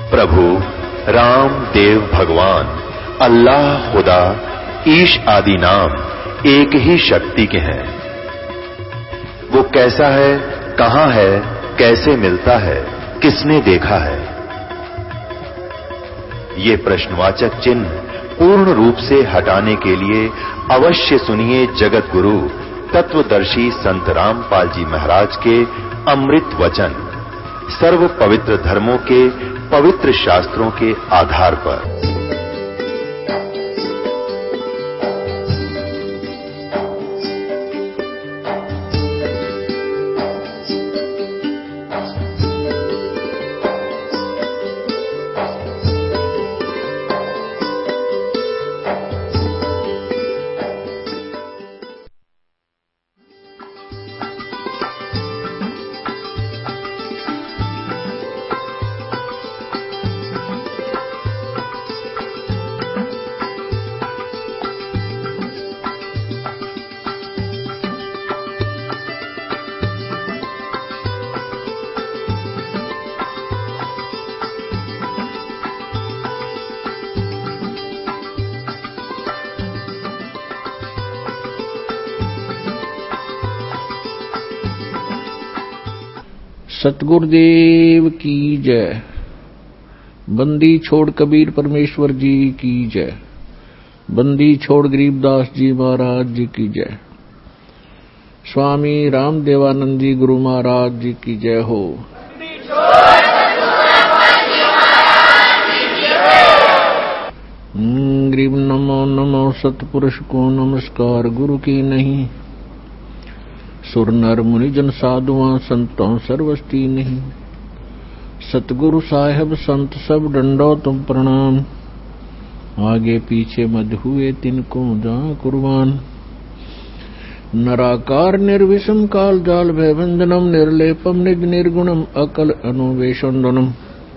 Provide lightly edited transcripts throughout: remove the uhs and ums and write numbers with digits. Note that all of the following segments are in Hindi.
प्रभु राम देव भगवान अल्लाह खुदा ईश आदि नाम एक ही शक्ति के हैं। वो कैसा है, कहां है, कैसे मिलता है, किसने देखा है? ये प्रश्नवाचक चिन्ह पूर्ण रूप से हटाने के लिए अवश्य सुनिए जगत गुरु तत्वदर्शी संत रामपाल जी महाराज के अमृत वचन, सर्व पवित्र धर्मों के पवित्र शास्त्रों के आधार पर। सतगुरुदेव की जय। बंदी छोड़ कबीर परमेश्वर जी की जय। बंदी छोड़ गरीबदास जी महाराज जी की जय। स्वामी रामदेवानंद जी गुरु महाराज जी की जय हो। गरीब नमो नमो सतपुरुष को नमस्कार, गुरु की नहीं सुर नर मुनि जन साधुआं संतों सर्वस्ती नहीं। सतगुरु साहेब संत सब डंडो तुम प्रणाम, आगे पीछे मध हुए तिनको जा कुर्बान। नराकार निर्विषम काल जाल भयभंजनम, निर्लेपम निज निर्गुणम अकल अनुवेशंदनम।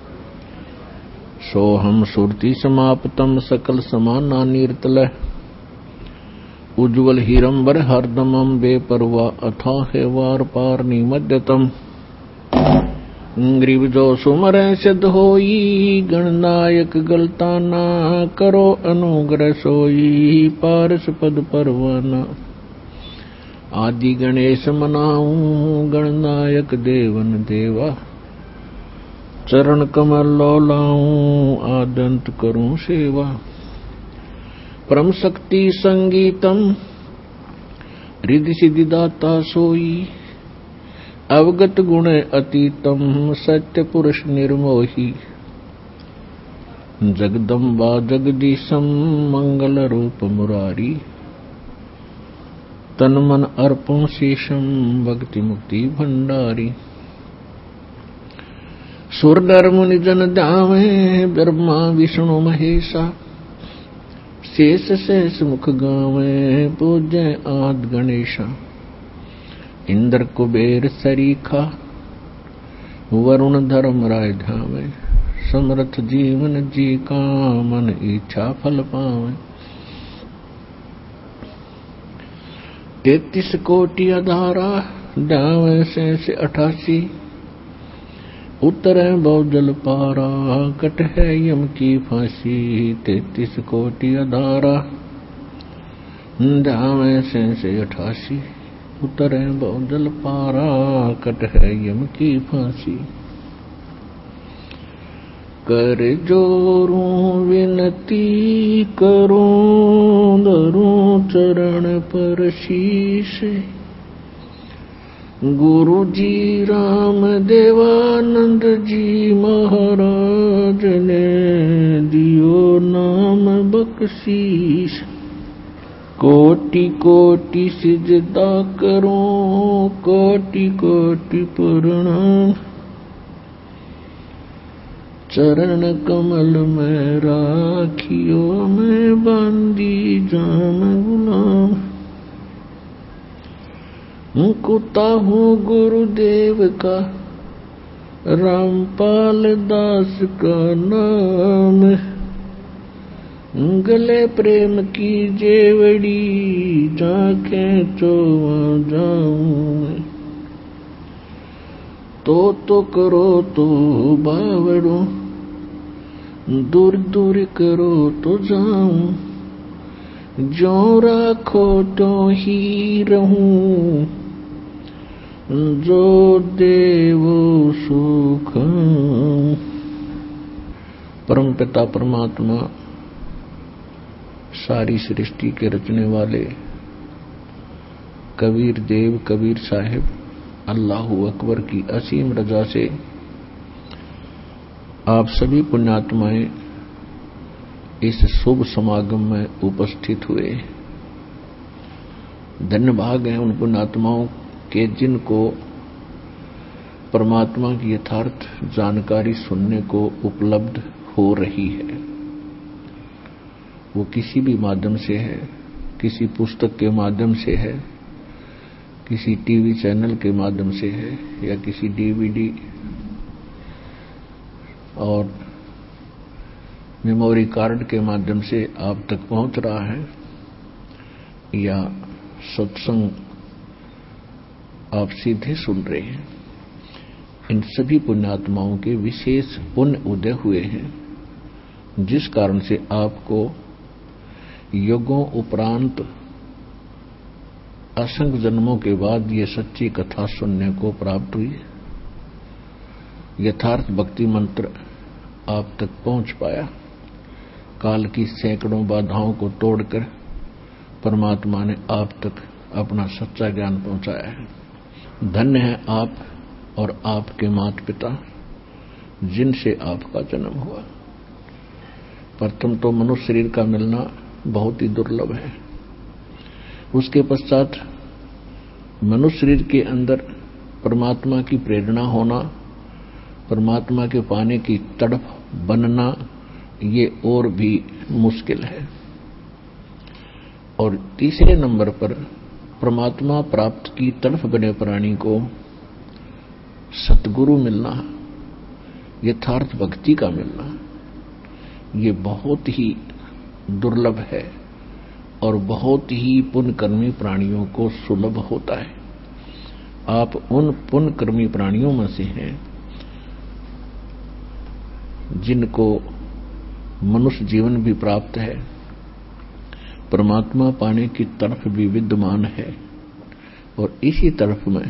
सोहम सुरति समाप्तम सकल समाना नीरतल, उज्ज्वल हीरंबर हरदमम बेपरवा अथाह वार पार निमध्यतम। ग्रीव जो सुमर सिद्ध होई, गणनायक गलता ना करो अनुग्रह सोई। पारस पद परवाना आदि गणेश मनाऊं, गणनायक देवन देवा। चरण कमल लौलाऊं, आदंत करूं सेवा। परम शक्ति संगीतम रिद्धि सिद्धि दाता सोई। अवगत गुण अतीतम सत्य पुरुष निर्मोही। जगदम्बा जगदीशम मंगल रूप मुरारी। तन मन अर्पण शेषम भक्ति मुक्ति भंडारी। सुर नर मुनि जन ध्यावे, ब्रह्मा विष्णु महेशा। शेष शेष मुख गावे, पूज्य आद गणेशा। इंद्र कुबेर सरीखा, वरुण धर्म राय धावे। समर्थ जीवन जी का, मन इच्छा फल पावे। 33 कोटि अधारा, ध्यावे शेष 88। उतरे बहुजल पारा, कट है यम की फांसी। 33 कोटि अधारा, ध्यावे शेष 88। उतरे बहुजल पारा, कट है यम की फांसी। कर जोरूं विनती करूं, धरूं चरण पर शीश। गुरु जी राम देवानंद जी महाराज ने दियो नाम बख्शीश। कोटि कोटि सिजदा करूं, कोटि कोटि प्रणाम। चरण कमल में राखियो, मैं बांदी जाम गुलाम। कुता हूँ गुरुदेव का, रामपाल दास का नाम। गले प्रेम की जेवड़ी, जाके चोवा जाऊं। तो करो तो बावड़ो, दूर दूर करो तो जाऊं, जो राखो तो ही रहूं, जो देवो सुख। परम पिता परमात्मा सारी सृष्टि के रचने वाले कबीर देव कबीर साहिब अल्लाहू अकबर की असीम रजा से आप सभी पुण्यात्माएं इस शुभ समागम में उपस्थित हुए। धन्य भाग हैं उन पुण्यात्माओं के जिनको परमात्मा की यथार्थ जानकारी सुनने को उपलब्ध हो रही है। वो किसी भी माध्यम से है, किसी पुस्तक के माध्यम से है, किसी टीवी चैनल के माध्यम से है, या किसी डीवीडी और मेमोरी कार्ड के माध्यम से आप तक पहुंच रहा है, या सत्संग आप सीधे सुन रहे हैं। इन सभी पुण्यात्माओं के विशेष पुण्य उदय हुए हैं, जिस कारण से आपको युगों उपरांत असंख्य जन्मों के बाद ये सच्ची कथा सुनने को प्राप्त हुई। यथार्थ भक्ति मंत्र आप तक पहुंच पाया। काल की सैकड़ों बाधाओं को तोड़कर परमात्मा ने आप तक अपना सच्चा ज्ञान पहुंचाया है। धन्य है आप और आपके माता पिता जिनसे आपका जन्म हुआ। प्रथम तो मनुष्य शरीर का मिलना बहुत ही दुर्लभ है। उसके पश्चात मनुष्य शरीर के अंदर परमात्मा की प्रेरणा होना, परमात्मा के पाने की तड़प बनना, ये और भी मुश्किल है। और तीसरे नंबर पर परमात्मा प्राप्त की तड़प बने प्राणी को सतगुरु मिलना, यथार्थ भक्ति का मिलना, ये बहुत ही दुर्लभ है और बहुत ही पुण्यकर्मी प्राणियों को सुलभ होता है। आप उन पुण्यकर्मी प्राणियों में से हैं जिनको मनुष्य जीवन भी प्राप्त है, परमात्मा पाने की तरफ भी विद्यमान है, और इसी तरफ में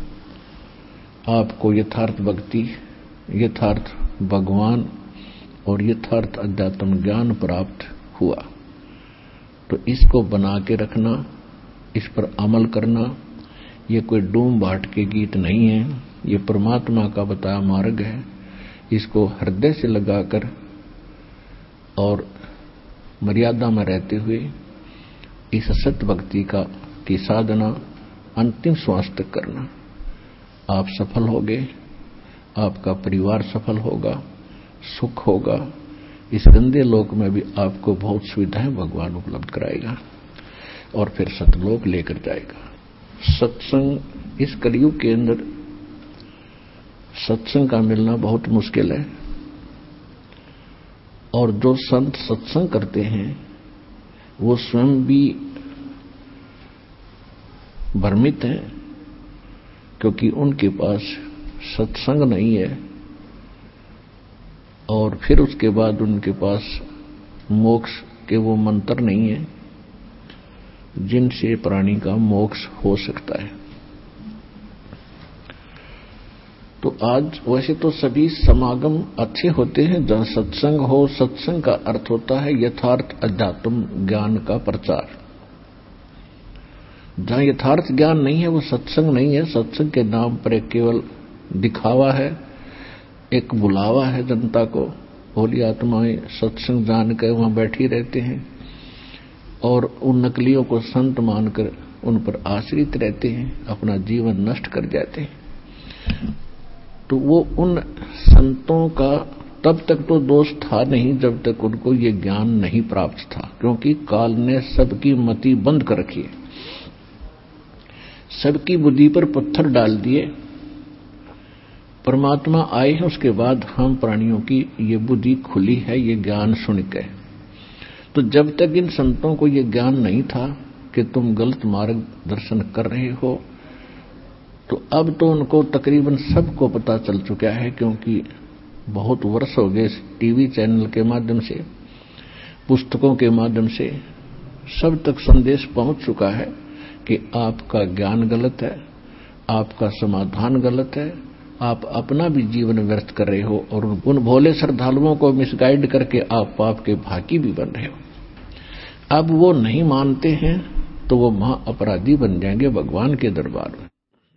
आपको यथार्थ भक्ति, यथार्थ भगवान और यथार्थ अध्यात्म ज्ञान प्राप्त हुआ। तो इसको बना के रखना, इस पर अमल करना, ये कोई डूम बाट के गीत नहीं है, ये परमात्मा का बताया मार्ग है। इसको हृदय से लगाकर और मर्यादा में रहते हुए इस सत्य भक्ति की साधना अंतिम श्वास तक करना। आप सफल होगे, आपका परिवार सफल होगा, सुख होगा। इस गंदे लोक में भी आपको बहुत सुविधाएं भगवान उपलब्ध कराएगा और फिर सतलोक लेकर जाएगा। सत्संग इस कलयुग के अंदर सत्संग का मिलना बहुत मुश्किल है, और जो संत सत्संग करते हैं वो स्वयं भी भ्रमित हैं, क्योंकि उनके पास सत्संग नहीं है, और फिर उसके बाद उनके पास मोक्ष के वो मंत्र नहीं है जिनसे प्राणी का मोक्ष हो सकता है। तो आज वैसे तो सभी समागम अच्छे होते हैं जहां सत्संग हो। सत्संग का अर्थ होता है यथार्थ अध्यात्म ज्ञान का प्रचार। जहां यथार्थ ज्ञान नहीं है वो सत्संग नहीं है। सत्संग के नाम पर एक केवल दिखावा है, एक बुलावा है जनता को। भोली आत्माएं सत्संग जानकर वहां बैठी रहते हैं और उन नकलियों को संत मानकर उन पर आश्रित रहते हैं, अपना जीवन नष्ट कर जाते हैं। तो वो उन संतों का तब तक तो दोष था नहीं जब तक उनको ये ज्ञान नहीं प्राप्त था, क्योंकि काल ने सबकी मति बंद कर रखी है, सबकी बुद्धि पर पत्थर डाल दिए। परमात्मा आए हैं उसके बाद हम प्राणियों की ये बुद्धि खुली है, ये ज्ञान सुन के। तो जब तक इन संतों को ये ज्ञान नहीं था कि तुम गलत मार्ग दर्शन कर रहे हो, तो अब तो उनको तकरीबन सबको पता चल चुका है, क्योंकि बहुत वर्ष हो गए टीवी चैनल के माध्यम से, पुस्तकों के माध्यम से सब तक संदेश पहुंच चुका है कि आपका ज्ञान गलत है, आपका समाधान गलत है, आप अपना भी जीवन व्यर्थ कर रहे हो और उन भोले श्रद्धालुओं को मिसगाइड करके आप पाप के भागी भी बन रहे हो। अब वो नहीं मानते हैं तो वो महा अपराधी बन जाएंगे भगवान के दरबार में।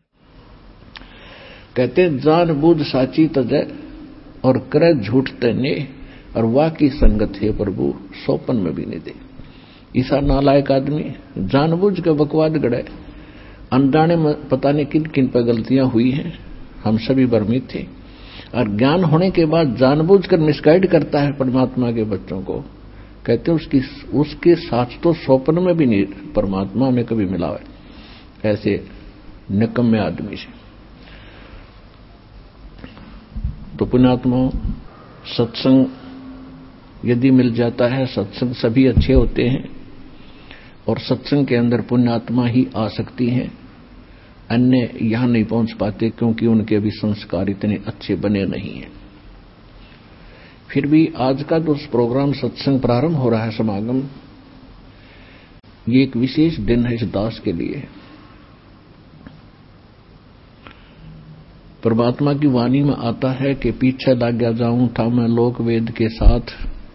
कहते जान बूझ साची तजय और करे झूठ तने और वाह की संगत है प्रभु सोपन में भी नहीं दे। ईसा नालायक आदमी जानबूझ के बकवाद गड़े, अनजाने में पता नहीं किन किन पर गलतियां हुई हैं, हम सभी भ्रमित थे, और ज्ञान होने के बाद जानबूझकर मिसगाइड करता है परमात्मा के बच्चों को। कहते उसके साथ तो स्वप्न में भी नहीं परमात्मा में कभी मिला है ऐसे निकम्मे आदमी से। तो पुण्यात्मा सत्संग यदि मिल जाता है, सत्संग सभी अच्छे होते हैं और सत्संग के अंदर पुण्यात्मा ही आ सकती हैं, अन्य यहां नहीं पहुंच पाते क्योंकि उनके अभी संस्कार इतने अच्छे बने नहीं हैं। फिर भी आज का जो प्रोग्राम सत्संग प्रारंभ हो रहा है, समागम, ये एक विशेष दिन है इस दास के लिए। परमात्मा की वाणी में आता है कि पीछे लाग्या जाऊं था मैं लोक वेद के साथ,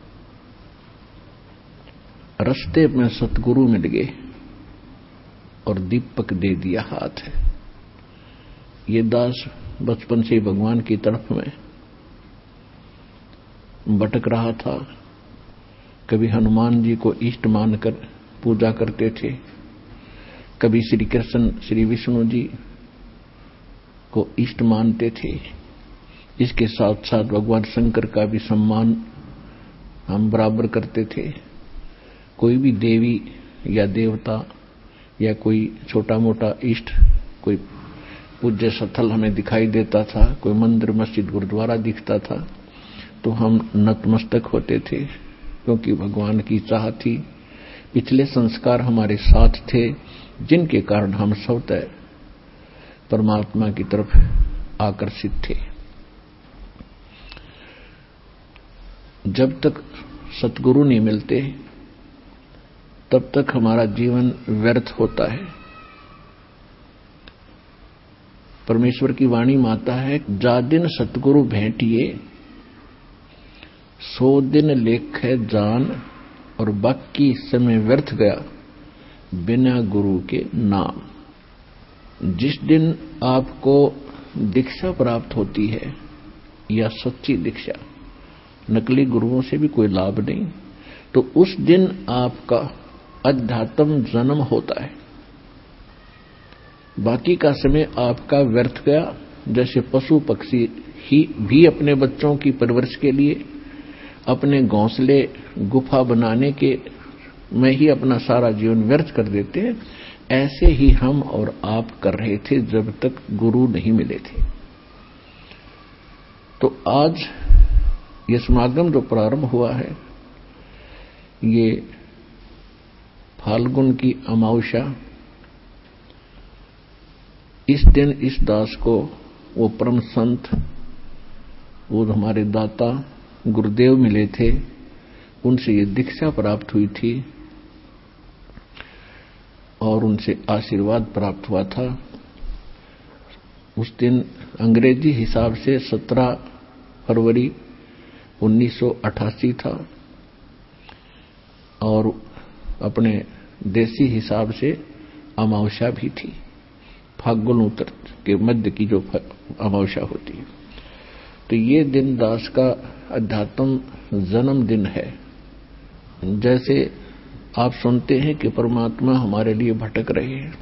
रस्ते में सतगुरु मिल गए और दीपक दे दिया हाथ है। ये दास बचपन से भगवान की तरफ में भटक रहा था। कभी हनुमान जी को इष्ट मानकर पूजा करते थे, कभी श्री कृष्ण श्री विष्णु जी को इष्ट मानते थे। इसके साथ साथ भगवान शंकर का भी सम्मान हम बराबर करते थे। कोई भी देवी या देवता या कोई छोटा मोटा इष्ट, कोई पूज्य स्थल हमें दिखाई देता था, कोई मंदिर मस्जिद गुरुद्वारा दिखता था तो हम नतमस्तक होते थे, क्योंकि भगवान की चाह थी। पिछले संस्कार हमारे साथ थे जिनके कारण हम स्वतः परमात्मा की तरफ आकर्षित थे। जब तक सतगुरु नहीं मिलते तब तक हमारा जीवन व्यर्थ होता है। परमेश्वर की वाणी में आता है, जा दिन सतगुरु भेंटिए 100 दिन लेखे जान और बाकी समय व्यर्थ गया बिना गुरु के नाम। जिस दिन आपको दीक्षा प्राप्त होती है या सच्ची दीक्षा, नकली गुरुओं से भी कोई लाभ नहीं, तो उस दिन आपका अध्यात्म जन्म होता है। बाकी का समय आपका व्यर्थ गया। जैसे पशु पक्षी ही भी अपने बच्चों की परवरिश के लिए अपने घोंसले गुफा बनाने के में ही अपना सारा जीवन व्यर्थ कर देते हैं, ऐसे ही हम और आप कर रहे थे जब तक गुरु नहीं मिले थे। तो आज ये समागम जो प्रारंभ हुआ है, ये फाल्गुन की अमावस्या, इस दिन इस दास को वो परम संत, वो हमारे दाता गुरुदेव मिले थे, उनसे ये दीक्षा प्राप्त हुई थी और उनसे आशीर्वाद प्राप्त हुआ था। उस दिन अंग्रेजी हिसाब से 17 फरवरी 1988 था और अपने देसी हिसाब से अमावस्या भी थी, फाल्गुन उत्तर के मध्य की जो अमावस्या होती है। तो ये दिन दास का अध्यात्म जन्म दिन है। जैसे आप सुनते हैं कि परमात्मा हमारे लिए भटक रहे हैं,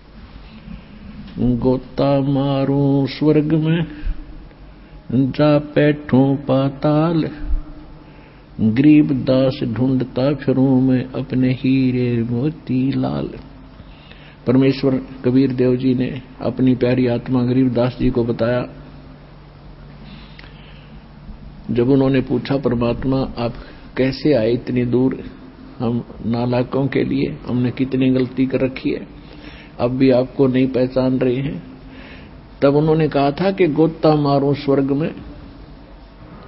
गोता मारूं स्वर्ग में जा बैठूं पाताल, गरीब दास ढूंढता फिरूं मैं अपने हीरे मोती लाल। परमेश्वर कबीर देव जी ने अपनी प्यारी आत्मा गरीब दास जी को बताया। जब उन्होंने पूछा, परमात्मा आप कैसे आए इतनी दूर, हम नालायकों के लिए हमने कितनी गलती कर रखी है, अब भी आपको नहीं पहचान रहे हैं। तब उन्होंने कहा था कि गोता मारूं स्वर्ग में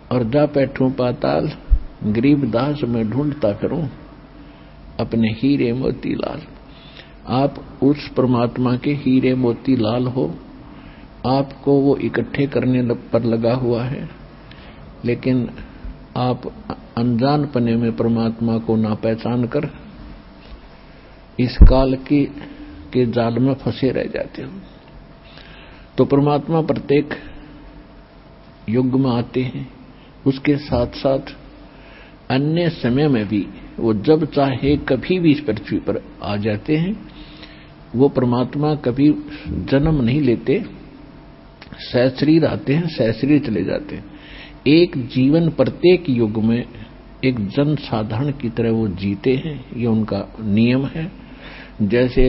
और जा बैठूं पाताल, गरीब दास में ढूंढता फिरूं अपने हीरे मोती लाल। आप उस परमात्मा के हीरे मोती लाल हो, आपको वो इकट्ठे करने पर लगा हुआ है, लेकिन आप अनजान पने में परमात्मा को ना पहचान कर इस काल के जाल में फंसे रह जाते हो। तो परमात्मा प्रत्येक युग में आते हैं, उसके साथ साथ अन्य समय में भी वो जब चाहे कभी भी इस पृथ्वी पर आ जाते हैं। वो परमात्मा कभी जन्म नहीं लेते, सहशरीर आते हैं, सहशरीर चले जाते हैं। एक जीवन प्रत्येक युग में एक जन साधारण की तरह वो जीते हैं, ये उनका नियम है। जैसे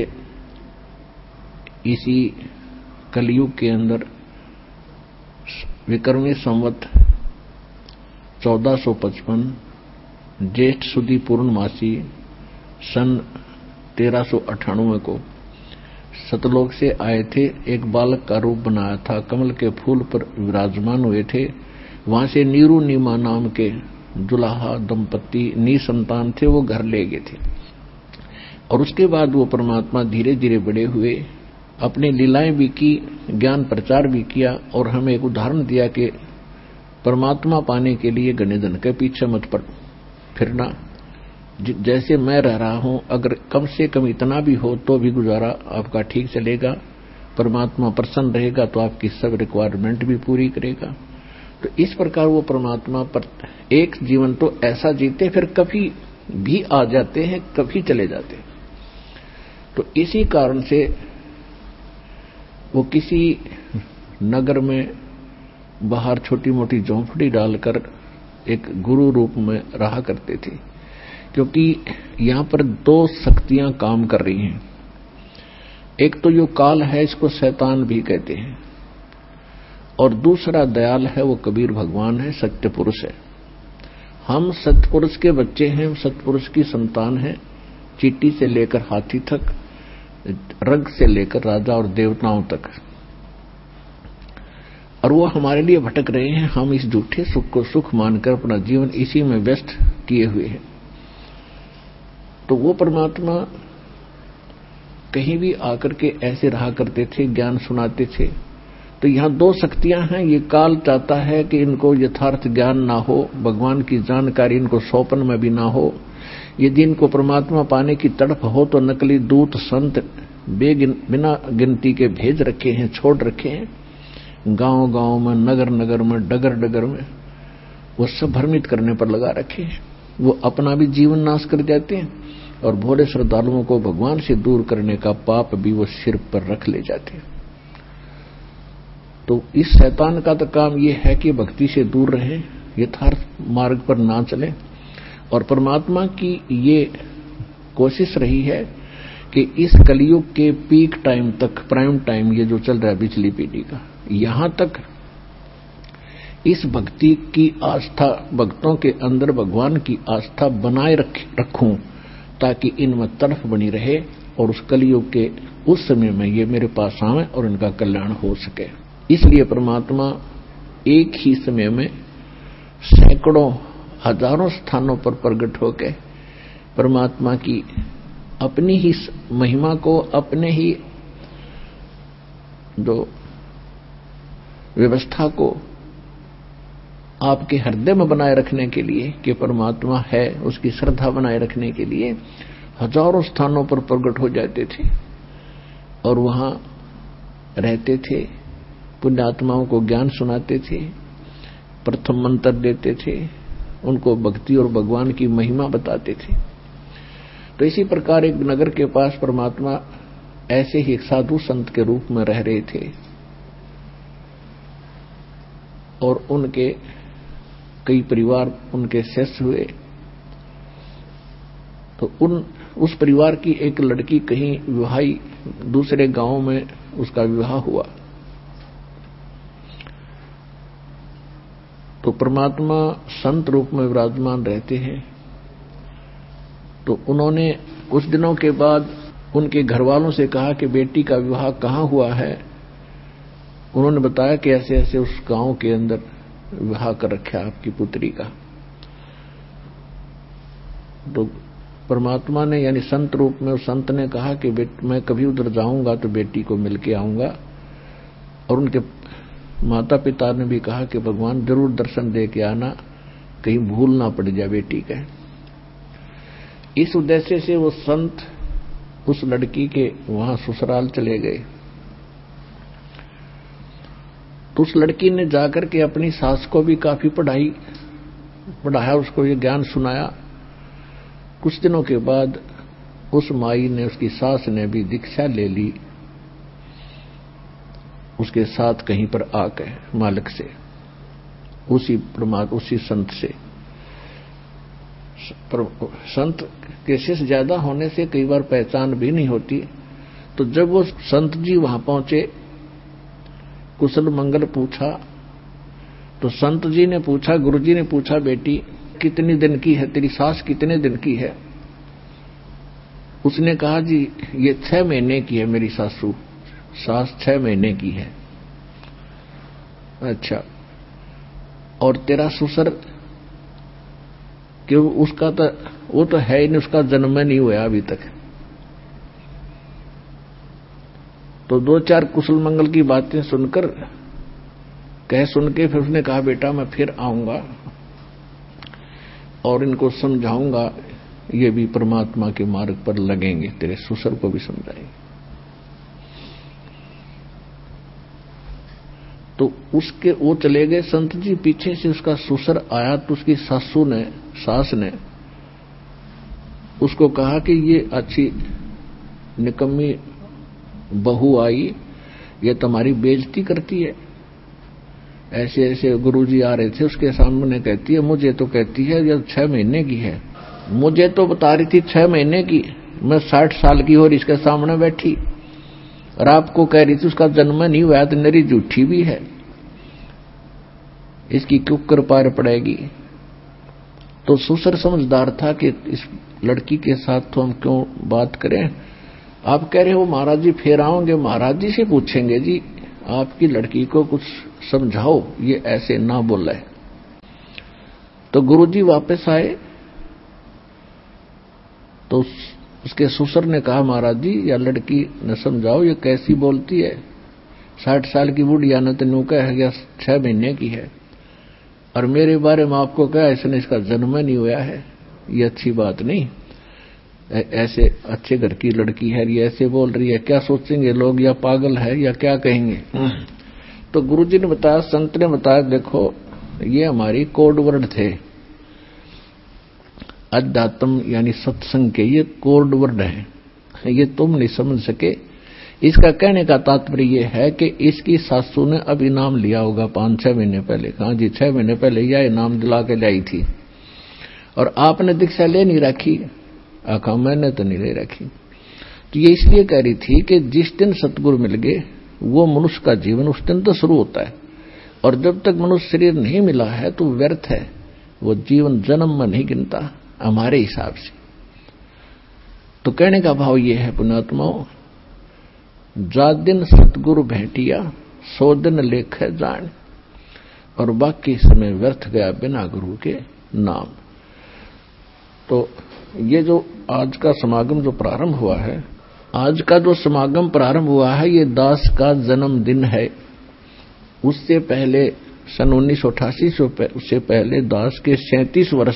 इसी कलयुग के अंदर विक्रमी संवत 1455 ज्येष्ठ सुदी पूर्णमासी सन 1398 को सतलोक से आए थे। एक बालक का रूप बनाया था, कमल के फूल पर विराजमान हुए थे। वहां से नीरू नीमा नाम के दुल्हा दंपति निसंतान थे, वो घर ले गए थे। और उसके बाद वो परमात्मा धीरे धीरे बड़े हुए, अपनी लीलाएं भी की, ज्ञान प्रचार भी किया, और हमें एक उदाहरण दिया कि परमात्मा पाने के लिए घने धन के पीछे मत फिरना। जैसे मैं रह रहा हूं, अगर कम से कम इतना भी हो तो भी गुजारा आपका ठीक चलेगा, परमात्मा प्रसन्न रहेगा तो आपकी सब रिक्वायरमेंट भी पूरी करेगा। तो इस प्रकार वो परमात्मा पर एक जीवन तो ऐसा जीते, फिर कभी भी आ जाते हैं, कभी चले जाते हैं। तो इसी कारण से वो किसी नगर में बाहर छोटी मोटी झोंपड़ी डालकर एक गुरु रूप में रहा करते थे, क्योंकि यहां पर दो शक्तियां काम कर रही हैं। एक तो जो काल है, इसको शैतान भी कहते हैं, और दूसरा दयाल है, वो कबीर भगवान है, सत्य पुरुष है। हम सत्पुरुष के बच्चे हैं, सत्पुरुष की संतान है। चींटी से लेकर हाथी तक, रग से लेकर राजा और देवताओं तक, और वो हमारे लिए भटक रहे हैं। हम इस झूठे सुख को सुख मानकर अपना जीवन इसी में व्यस्त किए हुए हैं। तो वो परमात्मा कहीं भी आकर के ऐसे रहा करते थे, ज्ञान सुनाते थे। तो यहां दो शक्तियां हैं। ये काल चाहता है कि इनको यथार्थ ज्ञान ना हो, भगवान की जानकारी इनको सौंपन में भी ना हो। यदि इनको परमात्मा पाने की तड़प हो तो नकली दूत संत बिना गिनती के भेज रखे हैं, छोड़ रखे हैं। गांव गांव में, नगर नगर में, डगर डगर में वो सब भ्रमित करने पर लगा रखे हैं। वो अपना भी जीवन नाश कर जाते हैं, और भोले श्रद्धालुओं को भगवान से दूर करने का पाप भी वो सिर पर रख ले जाते हैं। तो इस शैतान का तो काम ये है कि भक्ति से दूर रहें, यथार्थ मार्ग पर ना चलें। और परमात्मा की ये कोशिश रही है कि इस कलयुग के पीक टाइम तक, प्राइम टाइम ये जो चल रहा है पिछली पीढ़ी का, यहां तक इस भक्ति की आस्था, भक्तों के अंदर भगवान की आस्था बनाए रखूं, ताकि इनमें तड़फ बनी रहे, और उस कलयुग के उस समय में ये मेरे पास आवे और इनका कल्याण हो सके। इसलिए परमात्मा एक ही समय में सैकड़ों हजारों स्थानों पर प्रकट होकर परमात्मा की अपनी ही महिमा को, अपने ही जो व्यवस्था को आपके हृदय में बनाए रखने के लिए कि परमात्मा है, उसकी श्रद्धा बनाए रखने के लिए हजारों स्थानों पर प्रकट हो जाते थे, और वहां रहते थे, पुण्यात्माओं को ज्ञान सुनाते थे, प्रथम मंत्र देते थे, उनको भक्ति और भगवान की महिमा बताते थे। तो इसी प्रकार एक नगर के पास परमात्मा ऐसे ही एक साधु संत के रूप में रह रहे थे, और उनके कई परिवार उनके शिष्य हुए। तो उस परिवार की एक लड़की कहीं विवाही दूसरे गांव में उसका विवाह हुआ। तो परमात्मा संत रूप में विराजमान रहते हैं। तो उन्होंने कुछ दिनों के बाद उनके घर वालों से कहा कि बेटी का विवाह कहाँ हुआ है। उन्होंने बताया कि ऐसे ऐसे उस गांव के अंदर विवाह कर रखा आपकी पुत्री का। तो परमात्मा ने यानी संत रूप में उस संत ने कहा कि मैं कभी उधर जाऊंगा तो बेटी को मिलके आऊंगा। और उनके माता पिता ने भी कहा कि भगवान जरूर दर्शन दे के आना, कहीं भूल ना पड़ जाए बेटी का। इस उद्देश्य से वो संत उस लड़की के वहां ससुराल चले गए। तो उस लड़की ने जाकर के अपनी सास को भी काफी पढ़ाया, उसको ये ज्ञान सुनाया। कुछ दिनों के बाद उस माई ने, उसकी सास ने भी दीक्षा ले ली उसके साथ कहीं पर आकर मालिक से, उसी संत से। संत के शिष्य ज्यादा होने से कई बार पहचान भी नहीं होती। तो जब वो संत जी वहां पहुंचे, कुशल मंगल पूछा, तो संत जी ने पूछा, गुरु जी ने पूछा, बेटी कितने दिन की है, तेरी सास कितने दिन की है? उसने कहा जी ये 6 महीने की है मेरी सास 6 महीने की है। अच्छा, और तेरा ससुर क्यों? उसका तो वो तो है ही नहीं, उसका जन्म नहीं हुआ अभी तक। तो 2-4 कुशल मंगल की बातें सुन के फिर उसने कहा बेटा मैं फिर आऊंगा और इनको समझाऊंगा, ये भी परमात्मा के मार्ग पर लगेंगे, तेरे ससुर को भी समझाएंगे। तो वो चले गए संत जी। पीछे से उसका ससुर आया तो उसकी सास ने उसको कहा कि ये अच्छी निकम्मी बहू आई, ये तुम्हारी बेइज्जती करती है। ऐसे ऐसे गुरुजी आ रहे थे उसके सामने, कहती है मुझे तो कहती है ये 6 महीने की है, मुझे तो बता रही थी 6 महीने की, मैं 60 साल की और इसके सामने बैठी और आपको कह रही थी उसका जन्म नहीं हुआ, तो मेरी झूठी भी है, इसकी क्यों कृपा पड़ेगी। तो ससुर समझदार था कि इस लड़की के साथ तो हम क्यों बात करें। आप कह रहे हो महाराज जी फिर आओगे, महाराज जी से पूछेंगे जी आपकी लड़की को कुछ समझाओ, ये ऐसे ना बोले। तो गुरुजी वापस आए तो उसके ससुर ने कहा महाराज जी या लड़की न समझाओ, ये कैसी बोलती है, 60 साल की बुढ़िया ने तेनू कह गया 6 महीने की है, और मेरे बारे में आपको कहा इसने इसका जन्म नहीं हुआ है, ये अच्छी बात नहीं। ऐसे अच्छे घर की लड़की है, ये ऐसे बोल रही है, क्या सोचेंगे लोग, या पागल है या क्या कहेंगे। तो गुरुजी ने बताया, संत ने बताया, देखो ये हमारी कोड वर्ड थे, अध्यात्म यानी सत्संग के ये कोड वर्ड है, ये तुम नहीं समझ सके। इसका कहने का तात्पर्य ये है कि इसकी सासू ने अब इनाम लिया होगा 5-6 महीने पहले। कहा जी 6 महीने पहले यह इनाम दिला के लाई थी और आपने दीक्षा ले नहीं रखी। आखा मैंने तो नहीं ले रखी। तो ये इसलिए कह रही थी कि जिस दिन सतगुरु मिल गए वो मनुष्य का जीवन उस दिन तो शुरू होता है, और जब तक मनुष्य शरीर नहीं मिला है तो व्यर्थ है, वो जीवन जन्म में नहीं गिनता हमारे हिसाब से। तो कहने का भाव ये है पुण्यात्माओं, जा दिन सतगुरु भेंटिया 100 दिन लेखे जान, और बाकी समय व्यर्थ गया बिना गुरु के नाम। तो ये जो आज का समागम जो प्रारंभ हुआ है, आज का जो समागम प्रारंभ हुआ है ये दास का जन्मदिन है। उससे पहले सन 1988 उससे पहले दास के 37 वर्ष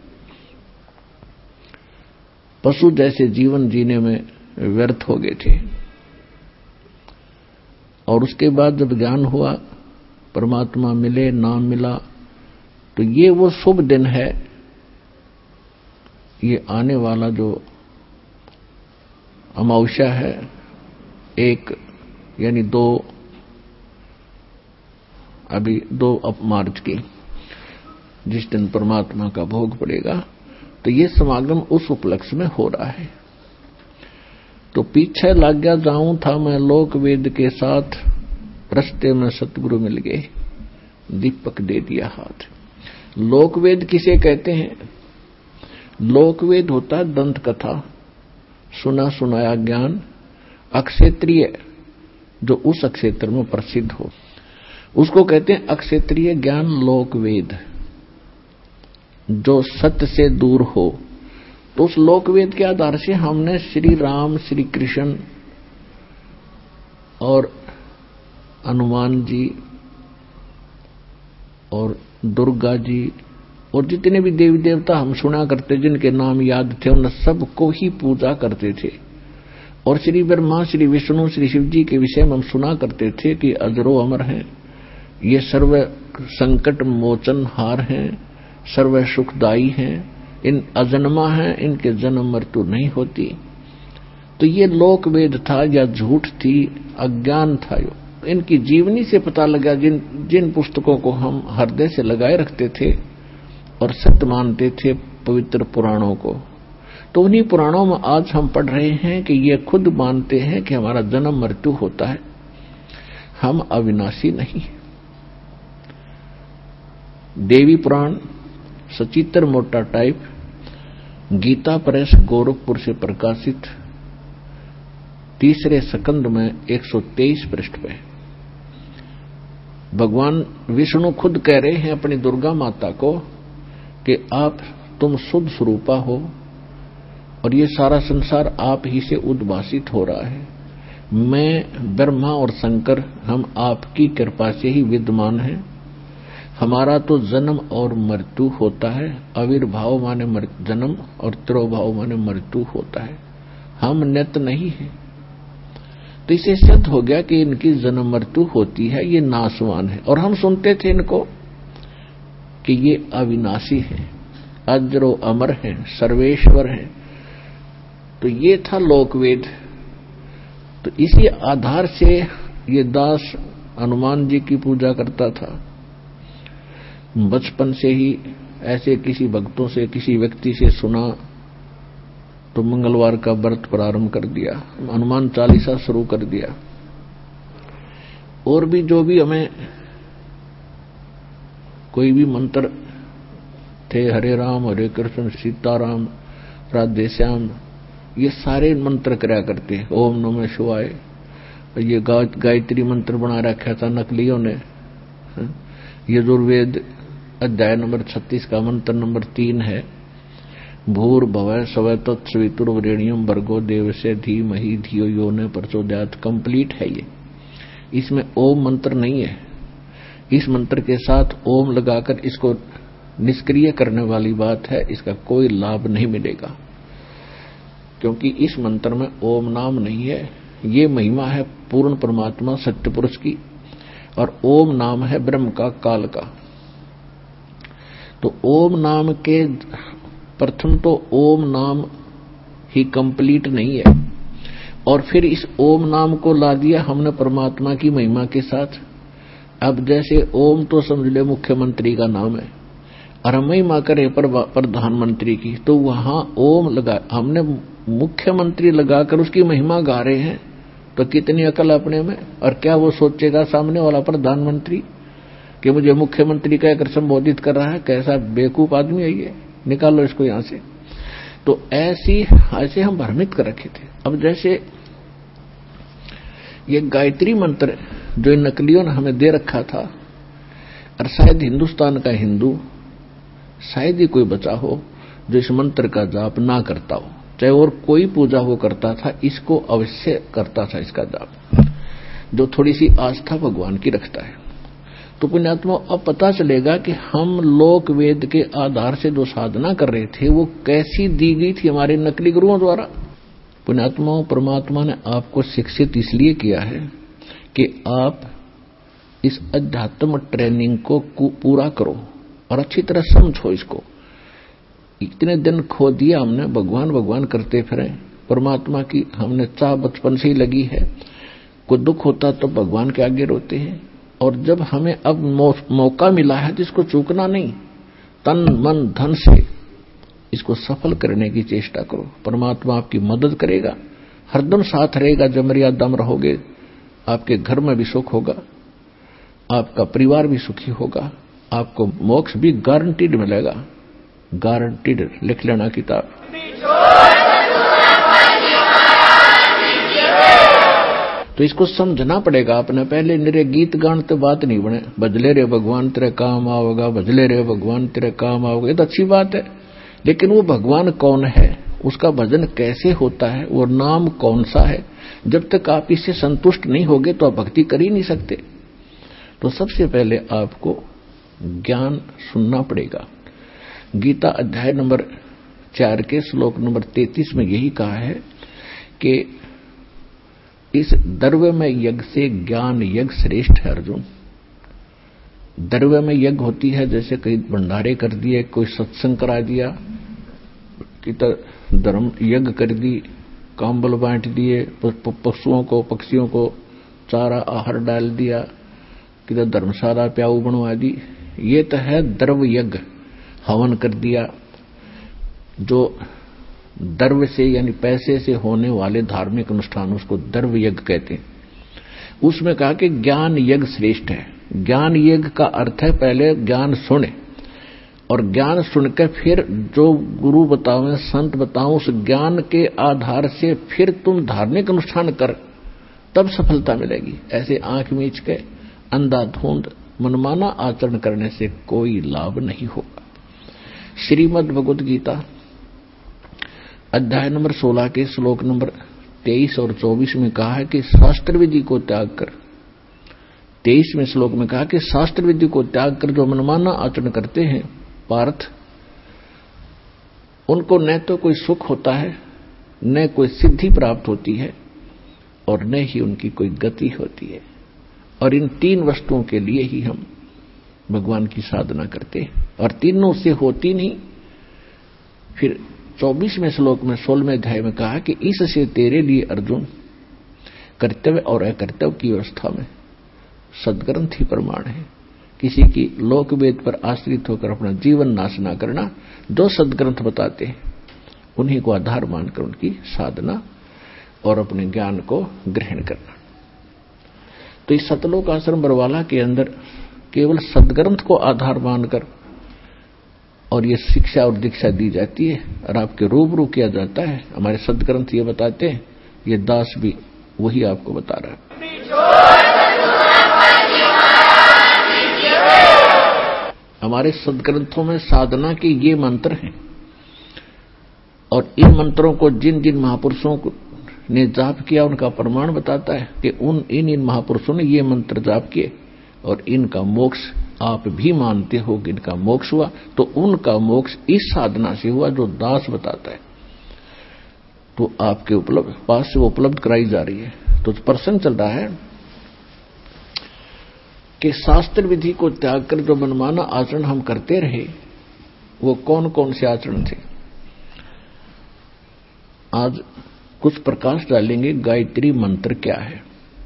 पशु जैसे जीवन जीने में व्यर्थ हो गए थे, और उसके बाद जब ज्ञान हुआ, परमात्मा मिले, नाम मिला, तो ये वो शुभ दिन है। ये आने वाला जो अमावस्या है 1 यानी 2 मार्च की, जिस दिन परमात्मा का भोग पड़ेगा, तो ये समागम उस उपलक्ष्य में हो रहा है। तो पीछे लग गया जाऊं था मैं लोक वेद के साथ, रस्ते में सतगुरु मिल गए, दीपक दे दिया हाथ। लोक वेद किसे कहते हैं? लोक वेद होता है दंत कथा, सुना सुनाया ज्ञान, अक्षेत्रीय जो उस क्षेत्र में प्रसिद्ध हो। उसको कहते हैं अक्षेत्रीय ज्ञान लोक वेद, जो सत्य से दूर हो। तो उस लोक वेद के आधार से हमने श्री राम, श्री कृष्ण और हनुमान जी और दुर्गा जी और जितने भी देवी देवता हम सुना करते, जिनके नाम याद थे, उन सबको ही पूजा करते थे। और श्री ब्रह्मा, श्री विष्णु, श्री शिव जी के विषय में हम सुना करते थे कि अजरो अमर हैं, ये सर्व संकट मोचन हार हैं, सर्व सुखदायी हैं, इन अजन्मा हैं, इनके जन्म मृत्यु नहीं होती। तो ये लोक वेद था या झूठ थी, अज्ञान था। इनकी जीवनी से पता लगा, जिन पुस्तकों को हम हृदय से लगाए रखते थे और सत्य मानते थे, पवित्र पुराणों को, तो उन्हीं पुराणों में आज हम पढ़ रहे हैं कि ये खुद मानते हैं कि हमारा जन्म मृत्यु होता है, हम अविनाशी नहीं। देवी पुराण सचित्र मोटा टाइप, गीता प्रेस गोरखपुर से प्रकाशित, तीसरे स्कंद में 123 पृष्ठ पे भगवान विष्णु खुद कह रहे हैं अपनी दुर्गा माता को कि तुम शुद्ध स्वरूपा हो और ये सारा संसार आप ही से उद्भासित हो रहा है। मैं, ब्रह्मा और शंकर, हम आपकी कृपा से ही विद्यमान हैं। हमारा तो जन्म और मृत्यु होता है, आविर्भाव माने जन्म और तिरोभाव माने मृत्यु होता है, हम नित्य नहीं है। तो इसे सिद्ध हो गया कि इनकी जन्म मृत्यु होती है, ये नाशवान है। और हम सुनते थे इनको कि ये अविनाशी हैं, अजरो अमर हैं, सर्वेश्वर हैं। तो ये था लोकवेद। तो इसी आधार से ये दास हनुमान जी की पूजा करता था। बचपन से ही ऐसे किसी भक्तों से, किसी व्यक्ति से सुना तो मंगलवार का व्रत प्रारंभ कर दिया, हनुमान चालीसा शुरू कर दिया। और भी जो भी हमें कोई भी मंत्र थे, हरे राम हरे कृष्ण सीताराम राधे श्याम, ये सारे मंत्र कराया करते हैं। ओम नमः शिवाय, ये गायत्री मंत्र बना रखा था नकलियों ने। यजुर्वेद अध्याय नंबर 36 का मंत्र नंबर 3 है, भूर भवः स्वः तत्सवितुर्वरेण्यं भर्गो देवस्य धीमहि धियो यो न प्रचोदयात्। कंप्लीट है ये, इसमें ओम मंत्र नहीं है। इस मंत्र के साथ ओम लगाकर इसको निष्क्रिय करने वाली बात है, इसका कोई लाभ नहीं मिलेगा, क्योंकि इस मंत्र में ओम नाम नहीं है। ये महिमा है पूर्ण परमात्मा सत्य पुरुष की, और ओम नाम है ब्रह्म का, काल का। तो ओम नाम के प्रथम तो ओम नाम ही कंप्लीट नहीं है, और फिर इस ओम नाम को ला दिया हमने परमात्मा की महिमा के साथ। अब जैसे ओम तो समझ ले मुख्यमंत्री का नाम है, और महिमा करे प्रधानमंत्री की, तो वहां ओम लगा, हमने मुख्यमंत्री लगाकर उसकी महिमा गा रहे हैं। तो कितनी अकल अपने में। और क्या वो सोचेगा सामने वाला प्रधानमंत्री कि मुझे मुख्यमंत्री कहकर संबोधित कर रहा है, कैसा बेवकूफ आदमी है ये, निकालो इसको यहां से। तो ऐसे हम भ्रमित कर रखे थे। अब जैसे ये गायत्री मंत्र जो इन नकलियों ने हमें दे रखा था, और शायद हिंदुस्तान का हिंदू शायद ही कोई बचा हो जो इस मंत्र का जाप ना करता हो, चाहे और कोई पूजा वो करता था, इसको अवश्य करता था इसका जाप, जो थोड़ी सी आस्था भगवान की रखता है। तो पुण्यात्मा, अब पता चलेगा कि हम लोक वेद के आधार से जो साधना कर रहे थे वो कैसी दी गई थी हमारे नकली गुरुओं द्वारा। पुण्यात्माओं, परमात्मा ने आपको शिक्षित इसलिए किया है कि आप इस अध्यात्म ट्रेनिंग को पूरा करो और अच्छी तरह समझो इसको। इतने दिन खो दिया हमने, भगवान भगवान करते फिरे, परमात्मा की हमने चाह बचपन से ही लगी है। कोई दुख होता तो भगवान के आगे रोते हैं, और जब हमें अब मौका मिला है तो इसको चूकना नहीं, तन मन धन से इसको सफल करने की चेष्टा करो। परमात्मा आपकी मदद करेगा, हरदम साथ रहेगा। जब मर्यादम रहोगे आपके घर में भी सुख होगा, आपका परिवार भी सुखी होगा, आपको मोक्ष भी गारंटीड मिलेगा। गारंटीड, लिख लेना किताब। तो इसको समझना पड़ेगा अपने। पहले निरे गीत गान तो बात नहीं बने, भजले रे भगवान तेरे काम आओगा, भजले रे भगवान तेरे काम आओगा, ये तो अच्छी बात है, लेकिन वो भगवान कौन है, उसका भजन कैसे होता है, वो नाम कौन सा है, जब तक आप इससे संतुष्ट नहीं होगे तो आप भक्ति कर ही नहीं सकते। तो सबसे पहले आपको ज्ञान सुनना पड़ेगा। गीता अध्याय नंबर 4 के श्लोक नंबर 33 में यही कहा है कि इस द्रव्यमय यज्ञ से ज्ञान यज्ञ श्रेष्ठ है अर्जुन। द्रव्यमय यज्ञ होती है जैसे कई भंडारे कर दिए, कोई सत्संग करा दिया, कि धर्म यज्ञ कर दी, कांबल बांट दिए, पशुओं को पक्षियों को चारा आहार डाल दिया, कि धर्मशाला प्याऊ बनवा दी, ये तो है द्रव्य यज्ञ। हवन कर दिया, जो द्रव्य से यानी पैसे से होने वाले धार्मिक अनुष्ठान, उसको द्रव्य यज्ञ कहते हैं। उसमें कहा कि ज्ञान यज्ञ श्रेष्ठ है। ज्ञान यज्ञ का अर्थ है पहले ज्ञान सुने, और ज्ञान सुनकर फिर जो गुरु बताओ संत बताओ उस ज्ञान के आधार से फिर तुम धार्मिक अनुष्ठान कर, तब सफलता मिलेगी। ऐसे आंख मीच के अंधाधुंध मनमाना आचरण करने से कोई लाभ नहीं होगा। श्रीमद् भगवद गीता अध्याय नंबर 16 के श्लोक नंबर 23 और 24 में कहा है कि शास्त्र विधि को त्याग कर, 23वें श्लोक में कहा कि शास्त्र विधि को त्याग कर जो मनमाना आचरण करते हैं पार्थ, उनको न तो कोई सुख होता है, न कोई सिद्धि प्राप्त होती है, और न ही उनकी कोई गति होती है। और इन 3 वस्तुओं के लिए ही हम भगवान की साधना करते हैं, और तीनों से होती नहीं। फिर 24वें श्लोक में 16वें अध्याय में कहा कि इससे तेरे लिए अर्जुन कर्तव्य और अकर्तव्य की व्यवस्था में सद्ग्रंथ ही प्रमाण है। किसी की लोक वेद पर आश्रित होकर अपना जीवन नाश न करना, जो सद्ग्रंथ बताते हैं उन्हीं को आधार मानकर उनकी साधना और अपने ज्ञान को ग्रहण करना। तो इस सतलोक आश्रम बरवाला के अंदर केवल सद्ग्रंथ को आधार मानकर और ये शिक्षा और दीक्षा दी जाती है, और आपके रूबरू किया जाता है। हमारे सद्ग्रंथ ये बताते हैं, ये दास भी वही आपको बता रहा है। हमारे सद्ग्रंथों में साधना के ये मंत्र हैं, और इन मंत्रों को जिन जिन महापुरुषों ने जाप किया उनका प्रमाण बताता है कि इन महापुरुषों ने ये मंत्र जाप किए और इनका मोक्ष आप भी मानते हो कि इनका मोक्ष हुआ, तो उनका मोक्ष इस साधना से हुआ जो दास बताता है। तो आपके पास से वो उपलब्ध कराई जा रही है। तो प्रश्न चल रहा है कि शास्त्र विधि को त्याग कर जो मनमाना आचरण हम करते रहे, वो कौन कौन से आचरण थे। आज कुछ प्रकाश डालेंगे गायत्री मंत्र क्या है,